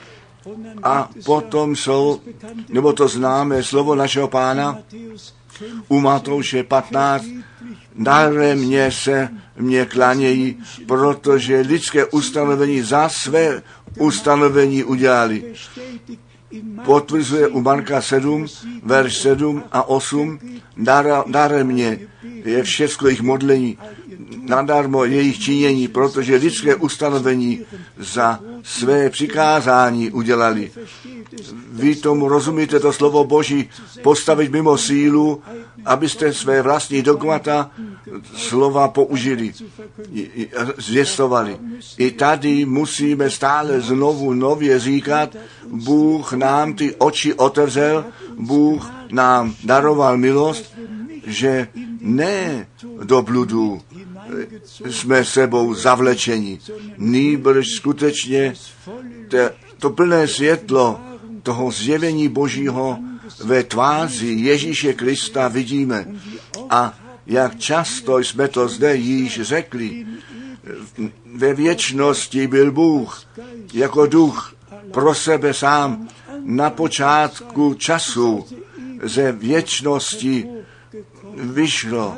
A potom jsou, nebo to známe slovo našeho Pána u Matouše 15, daremně se mě klanějí, protože lidské ustanovení za své ustanovení udělali. Potvrzuje u Marka 7, verš 7 a 8, daremně je všechno jejich modlení, nadarmo jejich činění, protože lidské ustanovení za své přikázání udělali. Vy tomu rozumíte, to slovo Boží postavit mimo sílu, abyste své vlastní dogmata slova použili, zvěstovali. I tady musíme stále znovu nově říkat, Bůh nám ty oči otevřel, Bůh nám daroval milost, že ne do bludu jsme sebou zavlečeni, nýbrž skutečně to plné světlo toho zjevení Božího ve tváři Ježíše Krista vidíme. A jak často jsme to zde již řekli, ve věčnosti byl Bůh jako duch pro sebe sám na počátku času ze věčnosti vyšlo.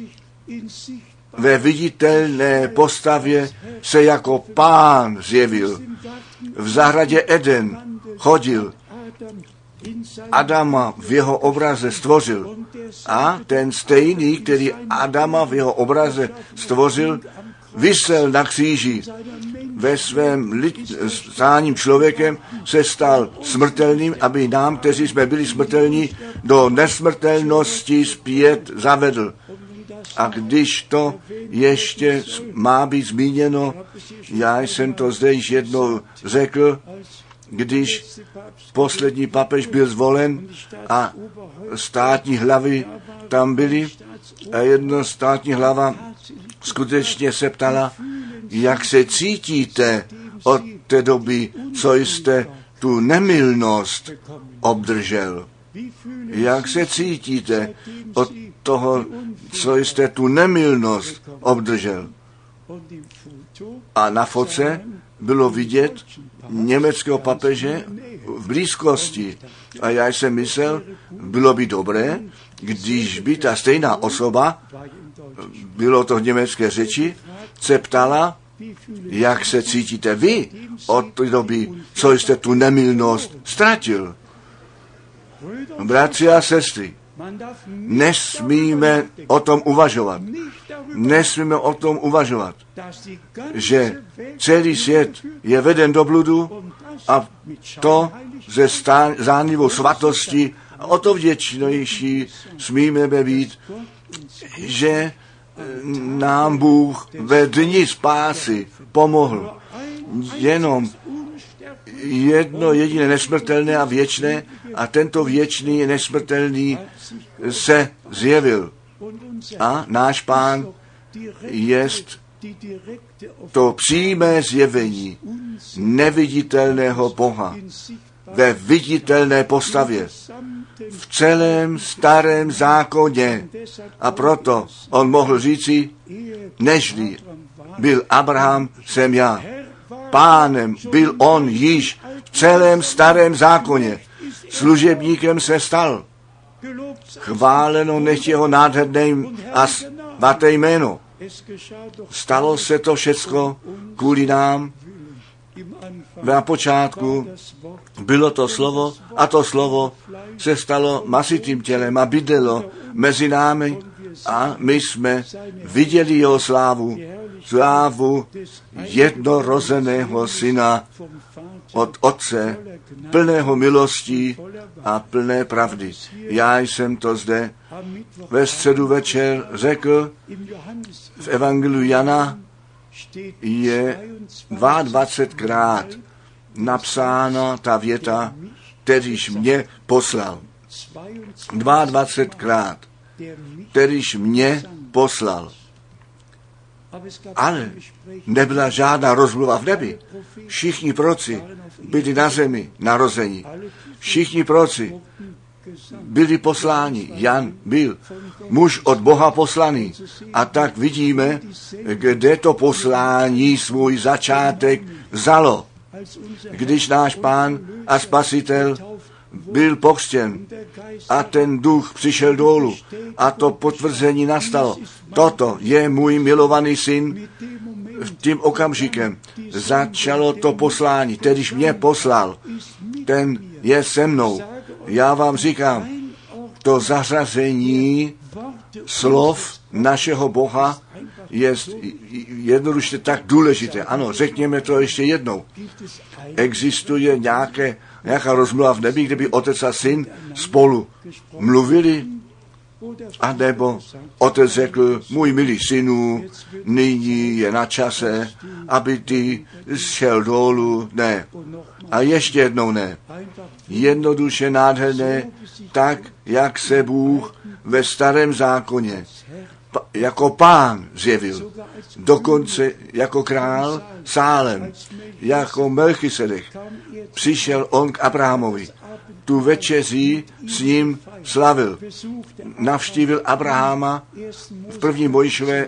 Ve viditelné postavě se jako Pán zjevil. V zahradě Eden chodil. Adama v jeho obraze stvořil. A ten stejný, který Adama v jeho obraze stvořil, visel na kříži. Ve svém stáním člověkem se stal smrtelným, aby nám, kteří jsme byli smrtelní, do nesmrtelnosti zpět zavedl. A když to ještě má být zmíněno, já jsem to zde již jednou řekl, když poslední papež byl zvolen a státní hlavy tam byly a jedna státní hlava skutečně se ptala, jak se cítíte od té doby, co jste tu nemilnost obdržel. Jak se cítíte od toho, co jste tu nemilnost obdržel? A na fotce bylo vidět německého papeže v blízkosti. A já jsem myslel, bylo by dobré, když by ta stejná osoba, bylo to v německé řeči, se ptala, jak se cítíte vy od té doby, co jste tu nemilnost ztratil. Bratři a sestry, nesmíme o tom uvažovat. Nesmíme o tom uvažovat, že celý svět je veden do bludu a to ze zánlivou svatosti a o to vděčnější smíme být, že nám Bůh ve dni spásy pomohl. Jenom jedno jediné nesmrtelné a věčné a tento věčný nesmrtelný se zjevil. A náš Pán jest to přímé zjevení neviditelného Boha ve viditelné postavě v celém starém zákoně. A proto on mohl říci, nežli byl Abraham, jsem já. Pánem byl on již v celém starém zákoně. Služebníkem se stal. Chváleno nech jeho nádherné a svaté jméno. Stalo se to všecko kvůli nám. Na počátku bylo to slovo a to slovo se stalo masitým tělem a bydlelo mezi námi a my jsme viděli jeho slávu jednorozeného syna od Otce, plného milostí a plné pravdy. Já jsem to zde ve středu večer řekl, v Evangeliu Jana je 22krát napsána ta věta, kterýž mě poslal. 22krát, kterýž mě poslal. Ale nebyla žádná rozmluva v nebi. Všichni proroci byli na zemi narozeni. Všichni proroci byli posláni. Jan byl muž od Boha poslaný. A tak vidíme, kde to poslání svůj začátek vzalo. Když náš Pán a Spasitel byl pokřtěn a ten duch přišel dolů a to potvrzení nastalo. Toto je můj milovaný syn. Tím okamžikem začalo to poslání, kterýž mě poslal. Ten je se mnou. Já vám říkám, to zařazení slov našeho Boha je jednoduše tak důležité. Ano, řekněme to ještě jednou. Existuje nějaká rozmluva v nebi, kde by otec a syn spolu mluvili? A nebo otec řekl, můj milý synu, nyní je na čase, aby ty šel dolů. Ne. A ještě jednou ne. Jednoduše nádherné, tak, jak se Bůh ve starém zákoně jako Pán zjevil. Dokonce jako král Sálem, jako Melchisedek. Přišel on k Abrahamovi. Tu večeří s ním slavil. Navštívil Abrahama v 1. Mojžíšové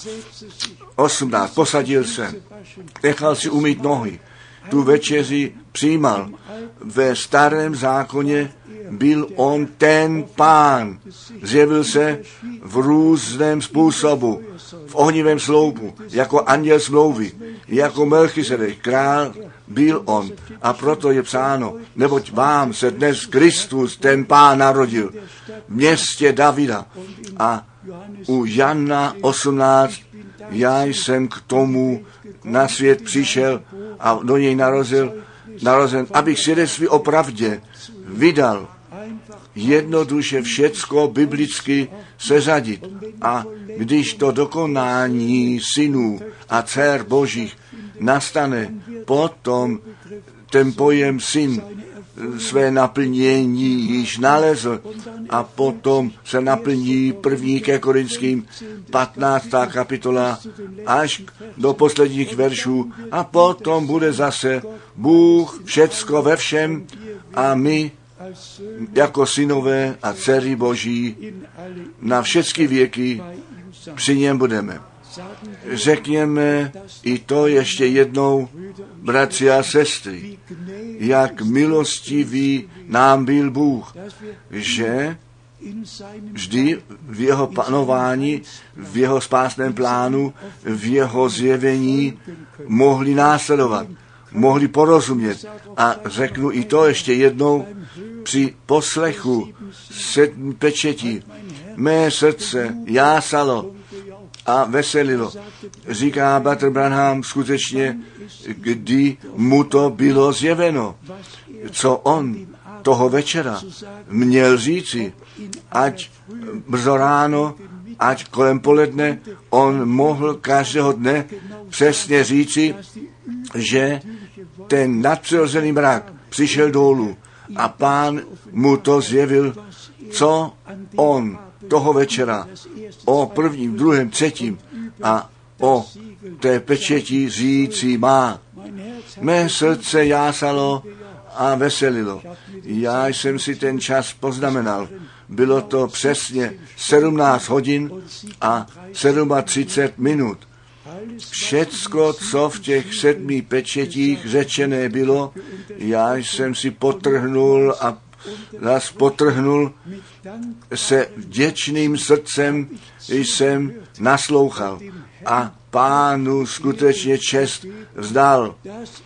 18. Posadil se. Nechal si umýt nohy. Tu večeři přijímal. Ve starém zákoně byl on ten Pán. Zjevil se v různém způsobu. V ohnivém sloupu, jako anděl smlouvy, jako Melchisedek, král byl on. A proto je psáno, neboť vám se dnes Kristus, ten Pán, narodil v městě Davida. A u Jana 18, já jsem k tomu na svět přišel a do něj narozen, abych svědectví o pravdě vydal. Jednoduše všecko biblicky seřadit. A když to dokonání synů a dcer božích nastane, potom ten pojem syn své naplnění již nalezl a potom se naplní 1. Korinským 15. kapitola až do posledních veršů a potom bude zase Bůh všecko ve všem a my jako synové a dcery Boží na všechny věky při něm budeme. Řekněme i to ještě jednou, bratři a sestry, jak milostivý nám byl Bůh, že vždy v jeho panování, v jeho spásném plánu, v jeho zjevení mohli následovat, mohli porozumět. A řeknu i to ještě jednou, při poslechu 7 pečetí mé srdce jásalo a veselilo. Říká Bratr Branham skutečně, kdy mu to bylo zjeveno, co on toho večera měl říci, ať brzo ráno, ať kolem poledne, on mohl každého dne přesně říci, že ten nadpřirozený mrak přišel dolů a Pán mu to zjevil, co on toho večera o 1., 2., 3. a o té pečeti říci má. Mé srdce jásalo a veselilo. Já jsem si ten čas poznamenal. Bylo to přesně 17 hodin a 37 minut. Všecko, co v těch 7 pečetích řečené bylo, já jsem si potrhnul a zas potrhnul, se vděčným srdcem jsem naslouchal a Pánu skutečně čest vzdal,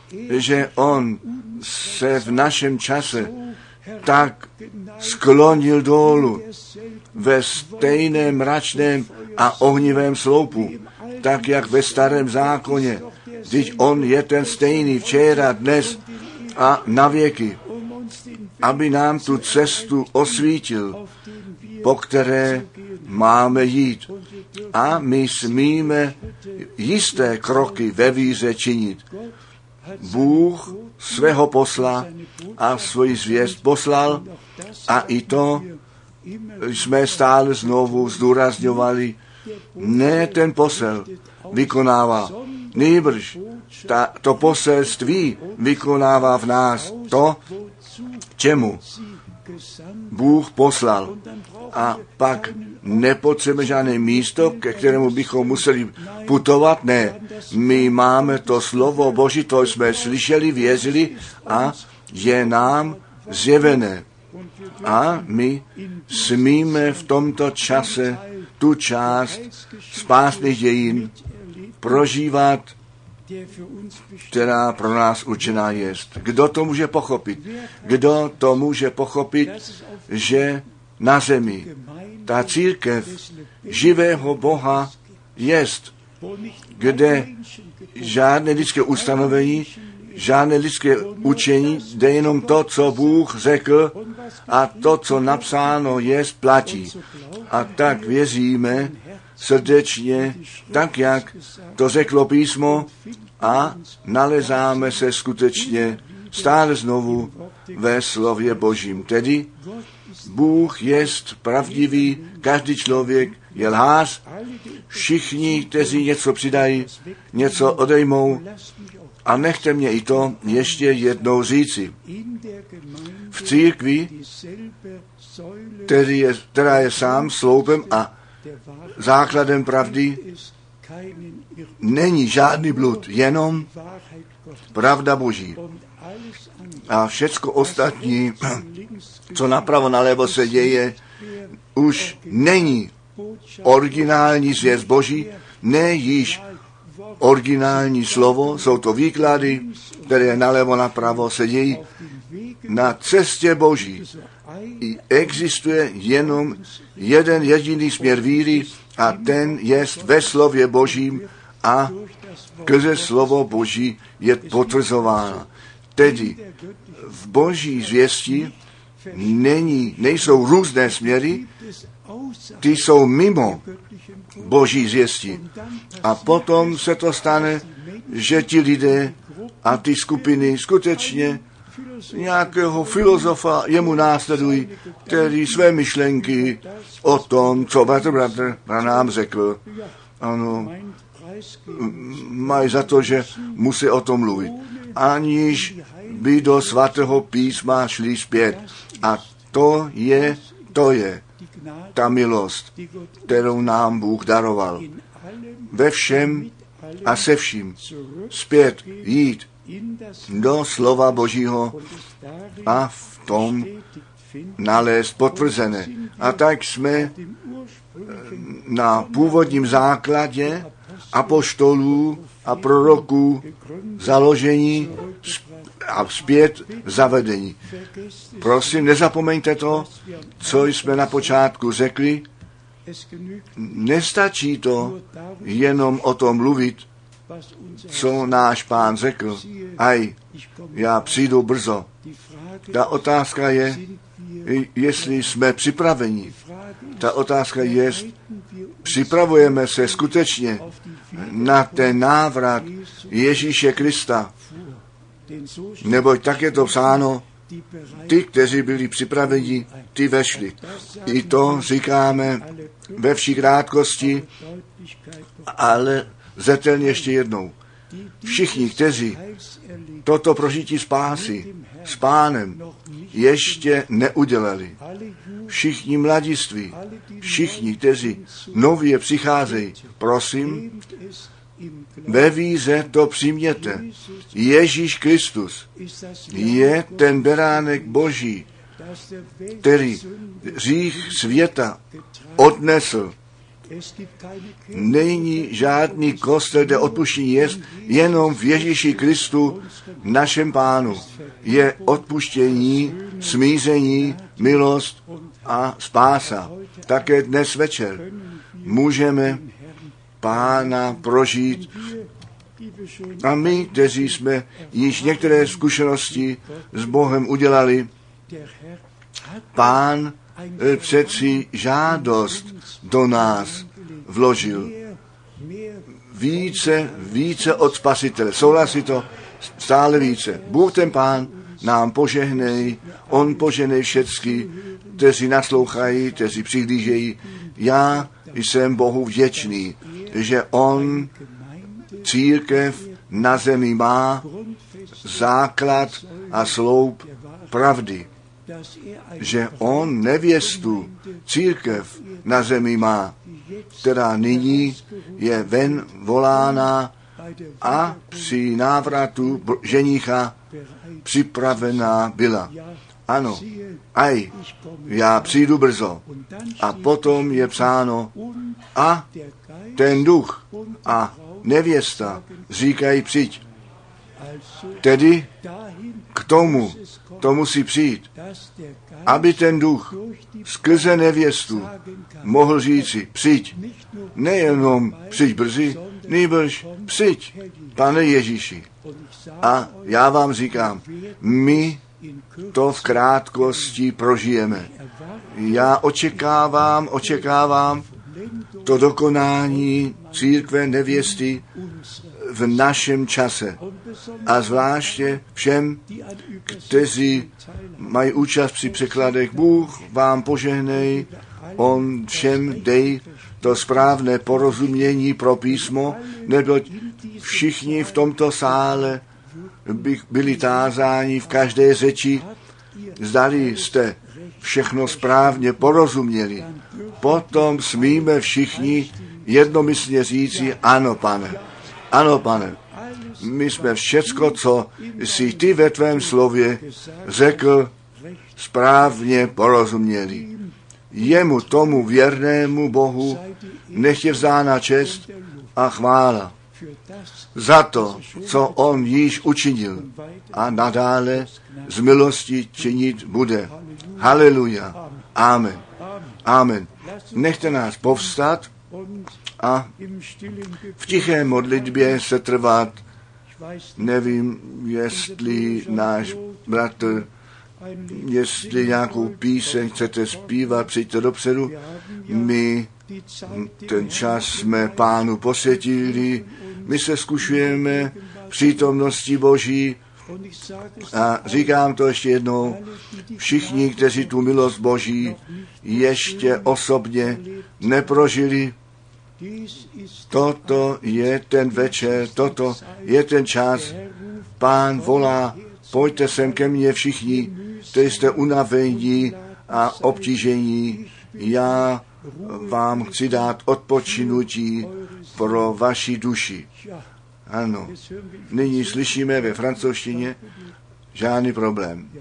že on se v našem čase tak sklonil dolů ve stejném mračném a ohnivém sloupu, tak jak ve starém zákoně. Vždyť on je ten stejný včera, dnes a na věky, aby nám tu cestu osvítil, po které máme jít. A my smíme jisté kroky ve víře činit. Bůh svého posla a svoji zvěst poslal a i to jsme stále znovu zdůrazňovali, ne ten posel vykonává, nýbrž to poselství vykonává v nás to, čemu Bůh poslal. A pak nepotřebujeme žádné místo, ke kterému bychom museli putovat, ne. My máme to slovo Boží, to jsme slyšeli, věřili a je nám zjevené. A my smíme v tomto čase tu část spásných dějin prožívat, která pro nás určená jest. Kdo to může pochopit? Kdo to může pochopit, že na zemi ta církev živého Boha jest, kde žádné lidské ustanovení, žádné lidské učení, jde jenom to, co Bůh řekl a to, co napsáno jest, platí. A tak věříme srdečně, tak jak to řeklo písmo a nalezáme se skutečně stále znovu ve slově Božím. Tedy Bůh jest pravdivý, každý člověk je lhář, všichni, kteří něco přidají, něco odejmou, a nechte mě i to ještě jednou říci. V církvi, která je sám sloupem a základem pravdy, není žádný blud, jenom pravda Boží. A všecko ostatní, co napravo nalevo se děje, už není originální zvěst Boží, ne již originální slovo, jsou to výklady, které nalevo napravo se dějí. Na cestě Boží existuje jenom jeden jediný směr víry a ten je ve slově Božím a skrze slovo Boží je potvrzováno. Tedy v Boží zvěsti nejsou různé směry, ty jsou mimo Boží zvěsti. A potom se to stane, že ti lidé a ty skupiny skutečně nějakého filozofa, jemu následují, který své myšlenky o tom, co bratr nám řekl, ano, mají za to, že musí o tom mluvit, aniž by do svatého písma šli zpět. A to je ta milost, kterou nám Bůh daroval. Ve všem a se vším zpět jít do slova Božího a v tom nalézt potvrzené. A tak jsme na původním základě apoštolů a proroků založení a zpět zavedení. Prosím, nezapomeňte to, co jsme na počátku řekli. Nestačí to jenom o tom mluvit, co náš Pán řekl. Já přijdu brzo. Ta otázka je, jestli jsme připraveni. Ta otázka je, připravujeme se skutečně na ten návrat Ježíše Krista. Neboť tak je to psáno, ty, kteří byli připraveni, ty vešli. I to říkáme ve vší krátkosti, ale zřetelně ještě jednou. Všichni, kteří toto prožití spásy s Pánem ještě neudělali, všichni mladiství, všichni, kteří nově přicházejí, prosím, ve víře to přijměte. Ježíš Kristus je ten beránek Boží, který hřích světa odnesl. Není žádný kostel, kde odpuštění je, jenom v Ježíši Kristu, našem Pánu. Je odpuštění, smíření, milost a spása. Také dnes večer můžeme Pána prožít. A my, kteří jsme již některé zkušenosti s Bohem udělali, Pán přeci žádost do nás vložil. Více od Spasitele. Souhlasí to stále více. Bůh ten Pán nám požehnej, on požehnej všecky, kteří naslouchají, kteří přihlížejí. Já jsem Bohu vděčný, že on církev na zemi má základ a sloup pravdy. Že on nevěstu církev na zemi má, která nyní je ven volána a při návratu ženicha připravená byla. Ano, já přijdu brzo. A potom je psáno, a ten duch a nevěsta říkají přijď. Tedy k tomu, to musí přijít, aby ten duch skrze nevěstu mohl říci, přijď, nejenom přijď brzy, nýbrž přijď, Pane Ježíši. A já vám říkám, my to v krátkosti prožijeme. Já očekávám to dokonání církve nevěsty v našem čase. A zvláště všem, kteří mají účast při překladech, Bůh vám požehnej, on všem dej to správné porozumění pro písmo, neboť všichni v tomto sále byli tázáni v každé řeči, zdali jste všechno správně porozuměli. Potom smíme všichni jednomyslně říci, ano, Pane. Ano, Pane, my jsme všecko, co jsi ty ve tvém slově řekl, správně porozuměli. Jemu, tomu věrnému Bohu, nech je vzána čest a chvála za to, co on již učinil a nadále z milosti činit bude. Haleluja. Amen. Amen. Nechte nás povstat a v tiché modlitbě se trvat. Nevím, jestli náš bratr, jestli nějakou píseň chcete zpívat, přijďte dopředu. My ten čas jsme Pánu posvětili, my se zkušujeme přítomnosti Boží A říkám to ještě jednou, všichni, kteří tu milost Boží ještě osobně neprožili, toto je ten večer, toto je ten čas. Pán volá, pojďte sem ke mně všichni, kteří jste unavení a obtížení. Já vám chci dát odpočinutí pro vaši duši. Ano, nyní slyšíme ve francouzštině, žádný problém.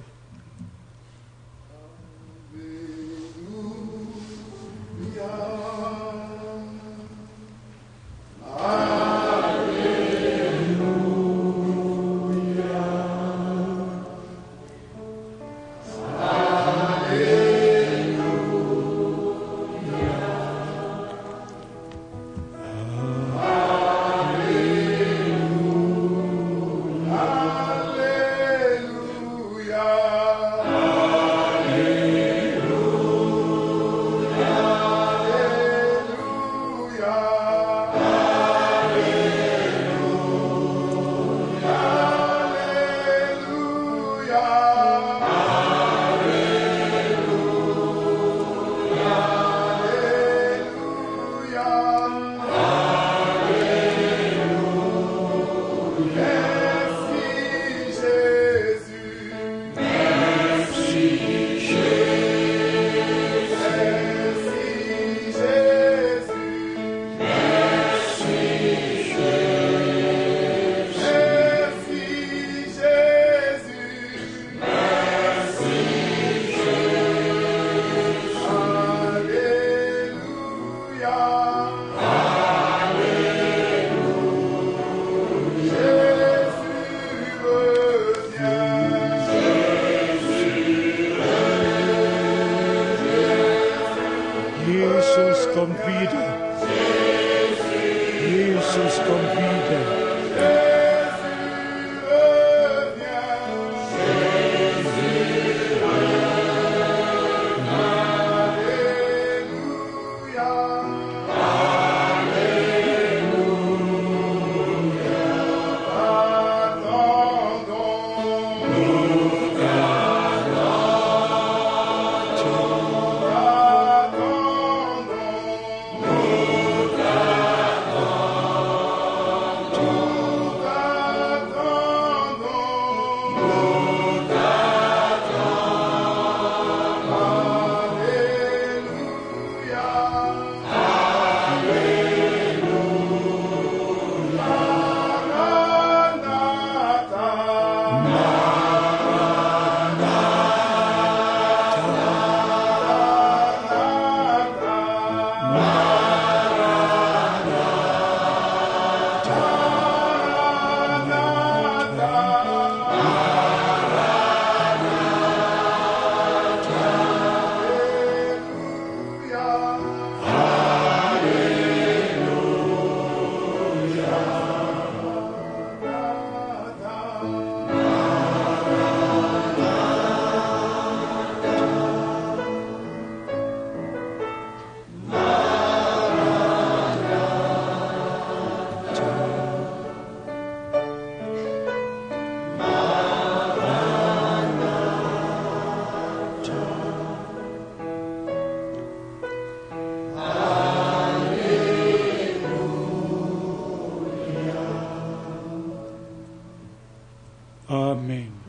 Amen.